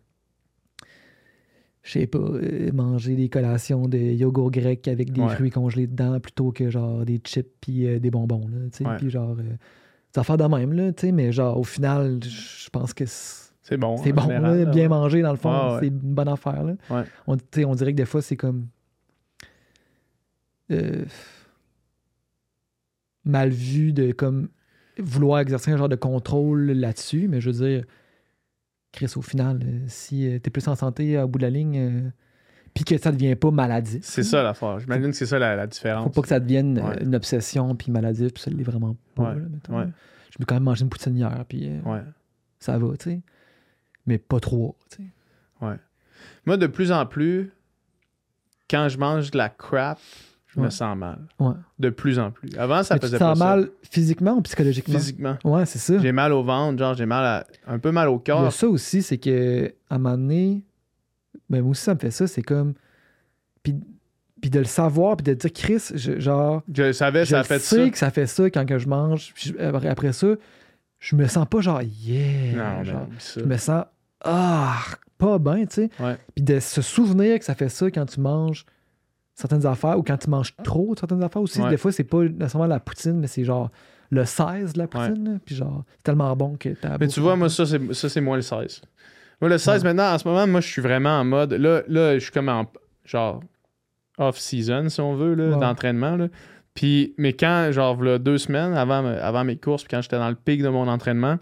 je sais pas, manger des collations de yogourt grec avec des fruits congelés dedans plutôt que genre des chips puis des bonbons, là, tu sais, puis genre, ça fait de même, là, tu sais, mais genre, au final, je pense que c'est bon. C'est bon, général, là, bien manger, dans le fond, c'est une bonne affaire, là. Ouais. On dirait que des fois, c'est comme... mal vu de comme vouloir exercer un genre de contrôle là-dessus, mais je veux dire, Chris, au final, si t'es plus en santé au bout de la ligne, puis que ça devient pas maladif. C'est ça l'affaire. J'imagine que c'est ça la différence. Faut pas que ça devienne une obsession puis maladif, puis ça l'est vraiment pas. Là, mettons. Je peux quand même manger une poutine hier, puis ça va, tu sais. Mais pas trop, tu sais. Ouais. Moi, de plus en plus, quand je mange de la crap, je me sens mal. Ouais. De plus en plus. Avant, ça faisait pas ça. Tu te sens mal ça. physiquement ou psychologiquement? Physiquement. Ouais, c'est ça. J'ai mal au ventre, genre j'ai un peu mal au cœur. Il y a ça aussi, c'est que à un moment donné, ben moi aussi ça me fait ça, c'est comme... Puis de le savoir, puis de dire, Chris, genre... Je savais, ça a fait ça. Je sais que ça fait ça quand que je mange. Puis après ça, je me sens pas genre, non, genre, ça. je me sens, pas bien, tu sais. Ouais. Puis de se souvenir que ça fait ça quand tu manges certaines affaires ou quand tu manges trop de certaines affaires aussi. Des fois, c'est pas nécessairement la poutine, mais c'est genre le 16 de la poutine. Là, puis genre, c'est tellement bon que t'as... Mais tu vois, moi, ça, c'est moi le 16. Moi, le 16, maintenant, en ce moment, moi, je suis vraiment en mode... Là, je suis comme en, genre, off-season, si on veut, là, d'entraînement, là. Puis, mais quand, genre, là, 2 semaines avant mes courses, puis quand j'étais dans le pic de mon entraînement,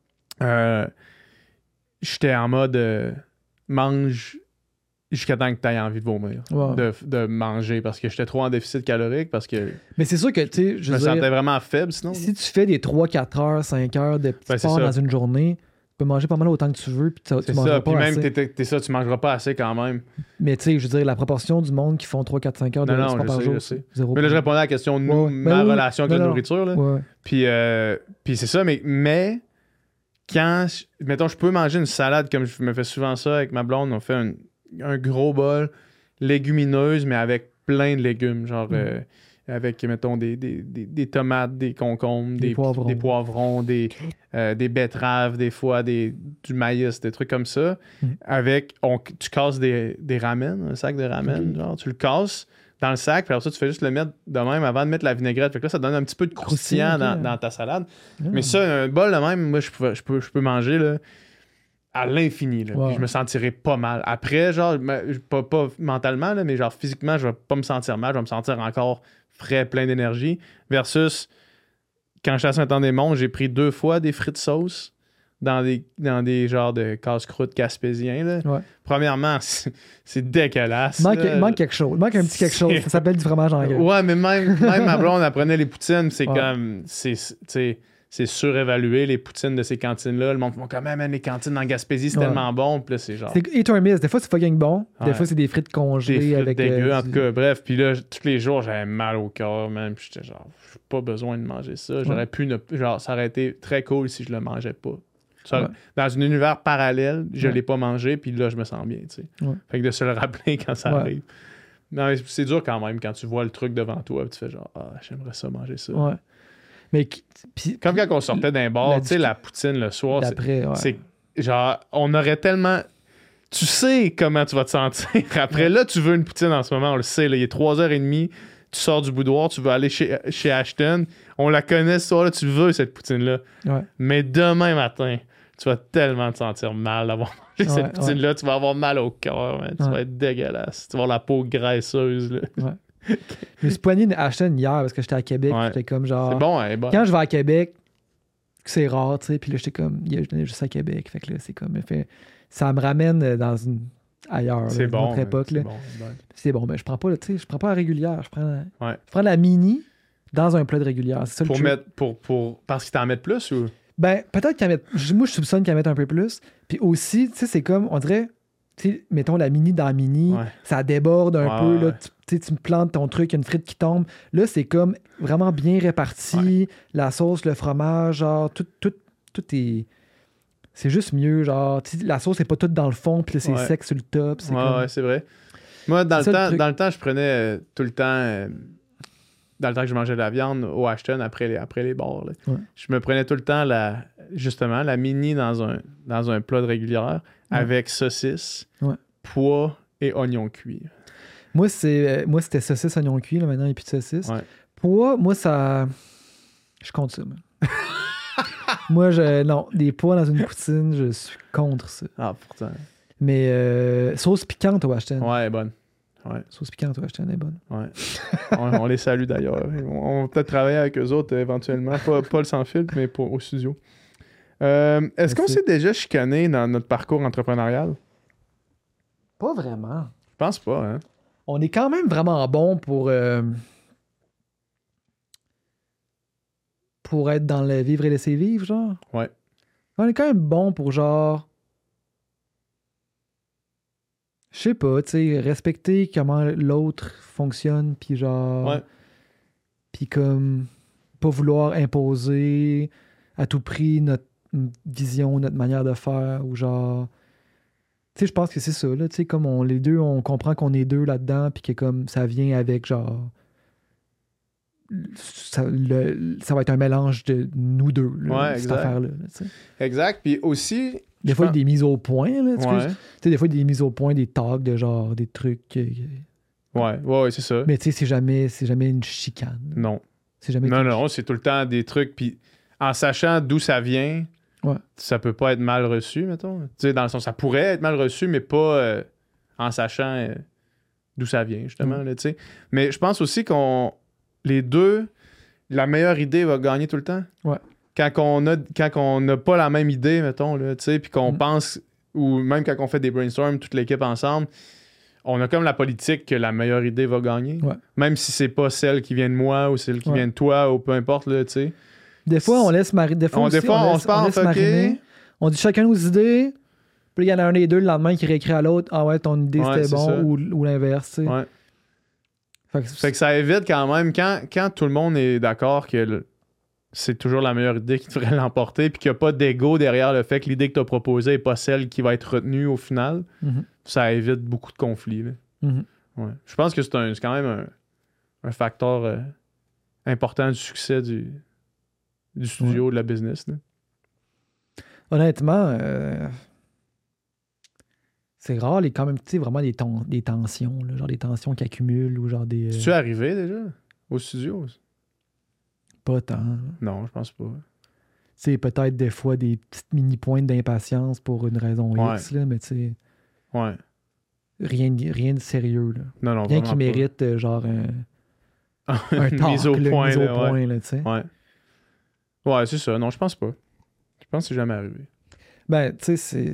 j'étais en mode mange jusqu'à temps que tu aies envie de vomir, de manger, parce que j'étais trop en déficit calorique, parce que... Mais c'est sûr que, tu sais, je me sentais vraiment faible, sinon. Si tu fais des 3-4 heures, 5 heures de petit sport dans une journée, tu peux manger pas mal autant que tu veux, puis tu mangeras pas assez. Puis même, t'es ça, tu mangeras pas assez quand même. Mais tu sais, je veux dire, la proportion du monde qui font 3-4-5 heures de sport par jour, c'est 0. Mais là, je répondais à la question de ma relation avec la nourriture, là. Ouais. Puis c'est ça, mais quand... Mettons, je peux manger une salade, comme je me fais souvent ça avec ma blonde, on fait un gros bol légumineuse, mais avec plein de légumes, genre avec, mettons, des tomates, des concombres, des poivrons, des betteraves, des fois, du maïs, des trucs comme ça. Avec, tu casses des ramen, un sac de ramen, genre, tu le casses, dans le sac, puis après ça, tu fais juste le mettre de même avant de mettre la vinaigrette. Fait que là, ça donne un petit peu de croustillant dans ta salade. Mais ça, un bol de même, moi, je peux manger là, à l'infini. Là, puis je me sentirais pas mal. Après, genre, pas mentalement, là, mais genre physiquement, je vais pas me sentir mal. Je vais me sentir encore frais, plein d'énergie. Versus, quand j'étais à Saint-Anne-des-Monts, j'ai pris 2 fois des frites sauce dans des genres de casse-croûte gaspésiens. Là. Ouais. Premièrement, c'est dégueulasse. Il manque quelque chose. Il manque un petit quelque chose. Ça s'appelle du fromage en grains. Ouais, mais même ma blonde apprenait les poutines. C'est comme... C'est surévalué, les poutines de ces cantines-là. Le monde font quand même les cantines en Gaspésie, c'est tellement bon. Puis là, c'est genre... C'est hit or miss. Des fois, c'est fucking bon. Des fois, c'est des frites congelées. Des frites avec dégueu, en tout cas. Bref, puis là, tous les jours, j'avais mal au cœur, même. Puis j'étais genre, j'ai pas besoin de manger ça. J'aurais pu... Genre, ça aurait été très cool si je le mangeais pas. Dans un univers parallèle, je l'ai pas mangé, puis là, je me sens bien, tu sais. Fait que de se le rappeler quand ça arrive. Non, c'est dur quand même, quand tu vois le truc devant toi, tu fais genre, j'aimerais ça manger ça. Ouais. Mais comme quand on sortait d'un bar, tu sais, la poutine le soir, c'est genre, on aurait tellement... Tu sais comment tu vas te sentir. Après, là, tu veux une poutine en ce moment, on le sait, là, il est 3h30, tu sors du boudoir, tu veux aller chez Ashton, on la connaît ce soir-là, tu veux cette poutine-là. Ouais. Mais demain matin, tu vas tellement te sentir mal d'avoir mangé cette poutine-là, tu vas avoir mal au cœur, tu vas être dégueulasse, tu vas avoir la peau graisseuse, là. Ouais. Je me suis poigné une Ashton hier parce que j'étais à Québec. J'étais comme genre. C'est bon, elle est bonne. Quand je vais à Québec, c'est rare, tu sais. Puis là, j'étais comme. Je venais juste à Québec. Fait que là, c'est comme. Ça me ramène dans une. Ailleurs. C'est bon. Une autre époque. Là. C'est bon. Mais je prends pas, tu sais. Je prends pas la régulière. Je prends la mini dans un plat de régulière. C'est ça le truc. Parce qu'ils t'en mettent plus ou. Ben, peut-être qu'elle met. Moi, je soupçonne qu'elle mette un peu plus. Puis aussi, tu sais, c'est comme. On dirait. Tu sais, mettons la mini dans la mini, ça déborde un peu. Là, tu me plantes ton truc, il y a une frite qui tombe. Là, c'est comme vraiment bien réparti. La sauce, le fromage, genre, tout est. C'est juste mieux. Genre, la sauce n'est pas toute dans le fond, puis c'est sec sur le top. Ouais, c'est vrai. Moi, dans le temps, je prenais tout le temps. Dans le temps que je mangeais de la viande au Ashton après les bars, là, je me prenais tout le temps justement la mini dans un plat de régulière avec saucisse, pois et oignons cuits. Moi, c'était saucisse, oignon cuit. Là, maintenant, il n'y a plus de saucisse. Pois, moi, ça... Je compte ça. Moi, non, des pois dans une poutine, je suis contre ça. Ah, pourtant. Mais sauce piquante au Ashton. Ouais, elle est bonne. Ouais. Sauce piquante au Ashton est bonne. Ouais. on les salue d'ailleurs. On va peut-être travailler avec eux autres éventuellement. Pas le sans filtre, mais au studio. Est-ce qu'on s'est déjà chicané dans notre parcours entrepreneurial? Pas vraiment. Je pense pas, hein? On est quand même vraiment bon pour être dans le vivre et laisser vivre, genre. Ouais. On est quand même bon pour, genre... Je sais pas, tu sais, respecter comment l'autre fonctionne, puis genre... Ouais. Puis comme... Pas vouloir imposer à tout prix notre vision, notre manière de faire, ou genre... Tu sais, je pense que c'est ça, là, tu sais, comme les deux, on comprend qu'on est deux là-dedans, puis que comme ça vient avec, genre... Ça va être un mélange de nous deux, là, cette affaire-là. Exact, puis aussi... Des fois, il y a des mises au point, là, tu sais, des fois, il y a des mises au point, des talks de genre, des trucs... Ouais, c'est ça. Mais tu sais, c'est jamais une chicane. Non. C'est jamais non, c'est tout le temps des trucs, puis en sachant d'où ça vient... Ça peut pas être mal reçu, mettons. Tu sais, dans le sens, ça pourrait être mal reçu, mais pas en sachant d'où ça vient, justement. Là, tu sais. Mais je pense aussi les deux, la meilleure idée va gagner tout le temps. Ouais. Quand on n'a pas la même idée, mettons, là, tu sais, puis qu'on pense, ou même quand on fait des brainstorms, toute l'équipe ensemble, on a comme la politique que la meilleure idée va gagner. Ouais. Même si c'est pas celle qui vient de moi ou celle qui vient de toi ou peu importe, là, tu sais. Des fois, on laisse mariner. Des fois, on se parle, mariner. On dit chacun nos idées. Puis il y en a un des deux le lendemain qui réécrit à l'autre. Ah ouais, ton idée c'était bon, ou l'inverse. Tu sais. Ouais. Fait que ça évite quand même, quand tout le monde est d'accord que c'est toujours la meilleure idée qui devrait l'emporter, puis qu'il n'y a pas d'ego derrière le fait que l'idée que tu as proposée n'est pas celle qui va être retenue au final, ça évite beaucoup de conflits. Là. Ouais. Je pense que c'est quand même un facteur important du succès du studio, de la business. Là. Honnêtement, C'est rare, quand même, tu sais, vraiment des tensions, là, genre des tensions qui accumulent ou genre des... C'est-tu arrivé déjà au studio? Pas tant. Non, je pense pas. C'est peut-être des fois des petites mini-pointes d'impatience pour une raison X, là, mais tu sais... Ouais. Rien de sérieux, là. Non, rien qui mérite, genre, un talk, mise au point, là, tu sais. Ouais. Ouais, c'est ça. Non, je pense pas. Je pense que c'est jamais arrivé. Ben, tu sais,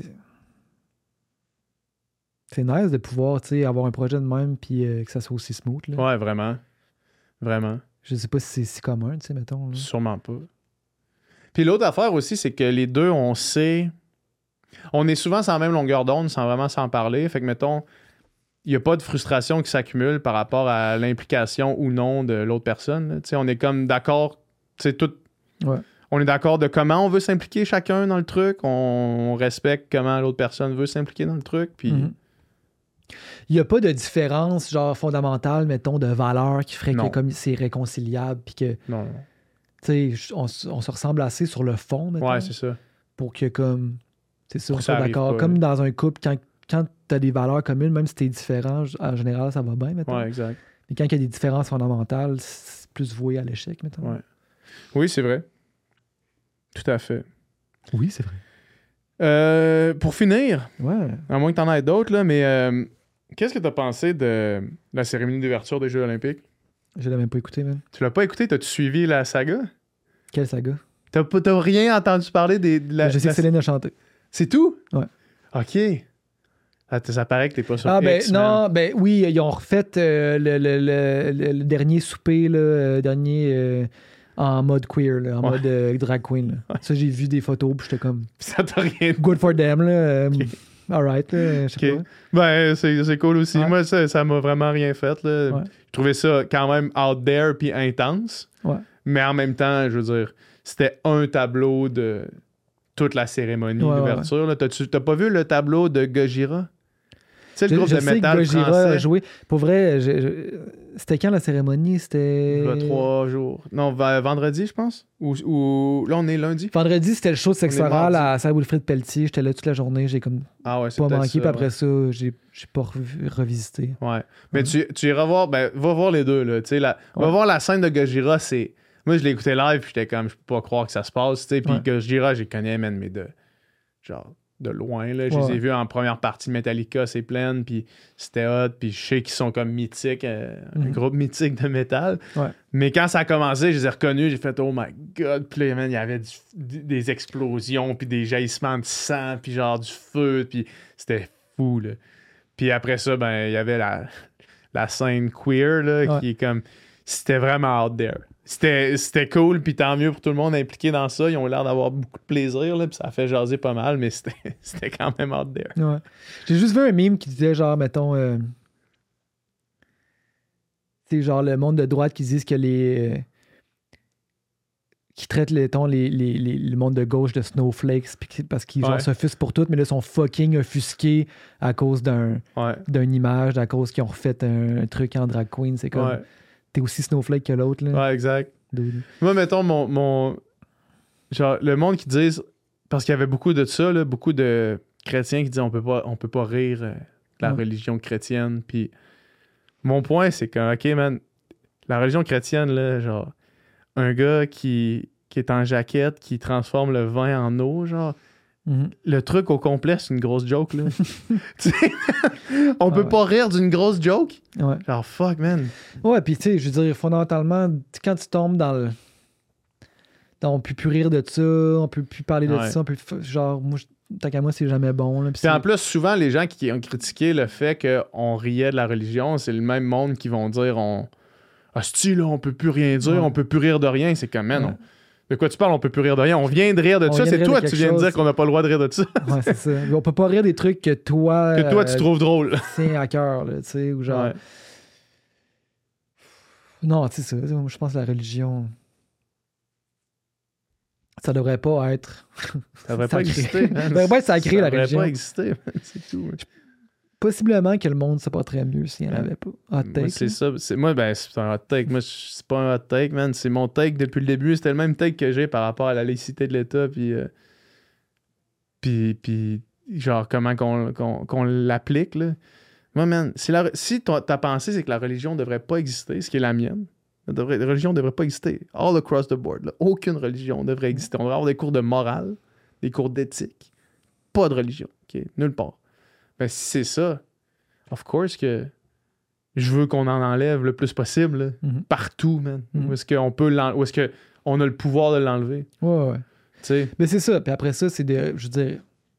c'est nice de pouvoir, tu sais, avoir un projet de même puis que ça soit aussi smooth, là. Ouais, vraiment. Vraiment. Je sais pas si c'est si commun, tu sais, mettons. Là. Sûrement pas. Puis l'autre affaire aussi, c'est que les deux, on sait... On est souvent sur la même longueur d'onde sans vraiment s'en parler. Fait que, mettons, il n'y a pas de frustration qui s'accumule par rapport à l'implication ou non de l'autre personne. Tu sais, on est comme d'accord, tu sais, tout... Ouais. On est d'accord de comment on veut s'impliquer chacun dans le truc. On respecte comment l'autre personne veut s'impliquer dans le truc. Puis... Il n'y a pas de différence, genre, fondamentale, mettons, de valeur qui ferait que comme c'est réconciliable puis que... Non. Tu sais, on se ressemble assez sur le fond, mettons. Ouais, c'est ça. Pour que, comme... C'est ça, on soit arrive d'accord. Pas, comme dans un couple, quand tu as des valeurs communes, même si tu es différent, en général, ça va bien, mettons. Ouais, exact. Mais quand il y a des différences fondamentales, c'est plus voué à l'échec, mettons. Ouais. Oui, c'est vrai. Tout à fait. Oui, c'est vrai. Pour finir, ouais. À moins que tu en aies d'autres, là, mais qu'est-ce que tu as pensé de la cérémonie d'ouverture des Jeux Olympiques? Je l'ai même pas écouté, man. Tu l'as pas écouté? T'as-tu suivi la saga? Quelle saga? T'as rien entendu parler de la... Je sais que Céline a chanté. C'est tout? Ouais. OK. Ça paraît que t'es pas sur X, non, ben oui, ils ont refait le dernier souper, là, en mode queer, là, en mode drag queen. Là. Ouais. Ça, j'ai vu des photos, puis j'étais comme... Ça t'a rien... Good for them, là. Okay. All right, je sais pas. Ben, c'est cool aussi. Ouais. Moi, ça m'a vraiment rien fait, là. Ouais. Je trouvais ça quand même out there puis intense. Ouais. Mais en même temps, je veux dire, c'était un tableau de toute la cérémonie d'ouverture. Ouais. T'as pas vu le tableau de Gojira? Tu sais, le groupe de métal français. A joué. Pour vrai, c'était quand la cérémonie? C'était... Il y a 3 jours. Non, vendredi, je pense. Ou là, on est lundi. Vendredi, c'était le show de sexe oral à salle Wilfrid Pelletier. J'étais là toute la journée. J'ai comme pas manqué. Ça, puis après ça, j'ai pas revisité. Ouais. Mais tu iras voir... Ben, va voir les deux, là. Tu sais, va voir la scène de Gojira, c'est... Moi, je l'ai écouté live, puis j'étais comme... Je peux pas croire que ça se passe, tu sais. Puis Gojira, j'ai connu, man, mais de loin, là. Je les ai vus en première partie de Metallica, c'est plein, puis c'était hot, puis je sais qu'ils sont comme mythiques, un groupe mythique de métal. Ouais. Mais quand ça a commencé, je les ai reconnus, j'ai fait « Oh my God! » Puis là, man, il y avait des explosions, puis des jaillissements de sang, puis genre du feu, puis c'était fou, là. Puis après ça, ben, il y avait la scène queer, là, qui est comme... C'était vraiment out there. C'était cool, puis tant mieux pour tout le monde impliqué dans ça. Ils ont l'air d'avoir beaucoup de plaisir, là, puis ça a fait jaser pas mal, mais c'était quand même out there. Ouais. J'ai juste vu un meme qui disait, genre, mettons... c'est genre le monde de droite qui disent que qui traitent le monde de gauche de snowflakes parce qu'ils s'offusquent pour tout, mais là, ils sont fucking offusqués à cause d'une image, à cause qu'ils ont refait un truc en drag queen. C'est comme... T'es aussi snowflake que l'autre, là. Ouais, exact. Moi, mettons, mon... Genre, le monde qui disent... Parce qu'il y avait beaucoup de ça, là, beaucoup de chrétiens qui disent on peut pas rire de la religion chrétienne. Puis mon point, c'est que, OK, man, la religion chrétienne, là, genre, un gars qui est en jaquette, qui transforme le vin en eau, genre... Le truc au complet, c'est une grosse joke, là. On peut pas rire d'une grosse joke. Ouais. Genre, fuck, man. Ouais, puis tu sais, je veux dire, fondamentalement, quand tu tombes dans on peut plus rire de ça, on peut plus parler de ça, genre, moi, tant qu'à moi, c'est jamais bon. Là, puis en plus, souvent, les gens qui ont critiqué le fait qu'on riait de la religion, c'est le même monde qui vont dire Hostie, là, on peut plus rien dire, on peut plus rire de rien. C'est comme, man, de quoi tu parles? On peut plus rire de rien. On vient de rire de ça. C'est toi qui viens de dire qu'on n'a pas le droit de rire de ça. Ouais, c'est ça. On peut pas rire des trucs que toi... tu trouves drôle. Tiens à cœur, tu sais, ou genre... Ouais. Non, tu sais ça. Je pense que la religion... Ça devrait pas être... Ça devrait pas exister. Ça devrait pas être sacré, la religion. Ça devrait pas exister, c'est tout. Possiblement que le monde se porterait mieux s'il n'y en avait pas. Hot take. Moi, c'est ça. Moi, c'est un hot take. Moi, c'est pas un hot take, man. C'est mon take depuis le début. C'était le même take que j'ai par rapport à la laïcité de l'État. Puis genre, comment qu'on l'applique, là. Moi, man, si ta pensée, c'est que la religion devrait pas exister, ce qui est la mienne, la religion devrait pas exister. All across the board. Là. Aucune religion devrait exister. On devrait avoir des cours de morale, des cours d'éthique. Pas de religion. Okay? Nulle part. Ben, si c'est ça, of course que je veux qu'on en enlève le plus possible. Là, partout, man. Où est-ce qu'on a le pouvoir de l'enlever? Ouais. T'sais. Mais c'est ça. Puis après ça, c'est de, je veux dire,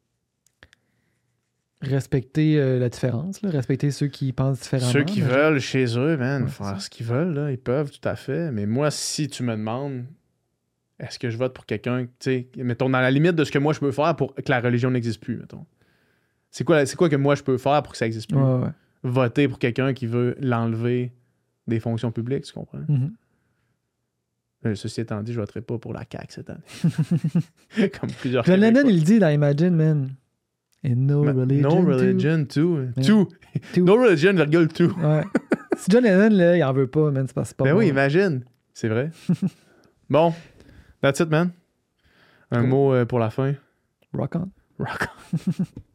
respecter la différence, là, respecter ceux qui pensent différemment. Ceux qui veulent chez eux, man, Ouais, faire ce qu'ils veulent, là, ils peuvent tout à fait. Mais moi, si tu me demandes, est-ce que je vote pour quelqu'un, tu sais, mettons, dans la limite de ce que moi je peux faire pour que la religion n'existe plus, mettons. C'est quoi que moi je peux faire pour que ça n'existe plus? Ouais. Voter pour quelqu'un qui veut l'enlever des fonctions publiques, tu comprends? Ceci étant dit, je voterai pas pour la CAQ cette année. Comme plusieurs John Lennon, il dit dans Imagine, man. And no religion too. No religion, virgule, too. Ouais. Si John Lennon, là, il en veut pas, man, c'est pas ben bon. oui, imagine. C'est vrai. Bon, that's it, man. Un mot pour la fin. Rock on. Rock on.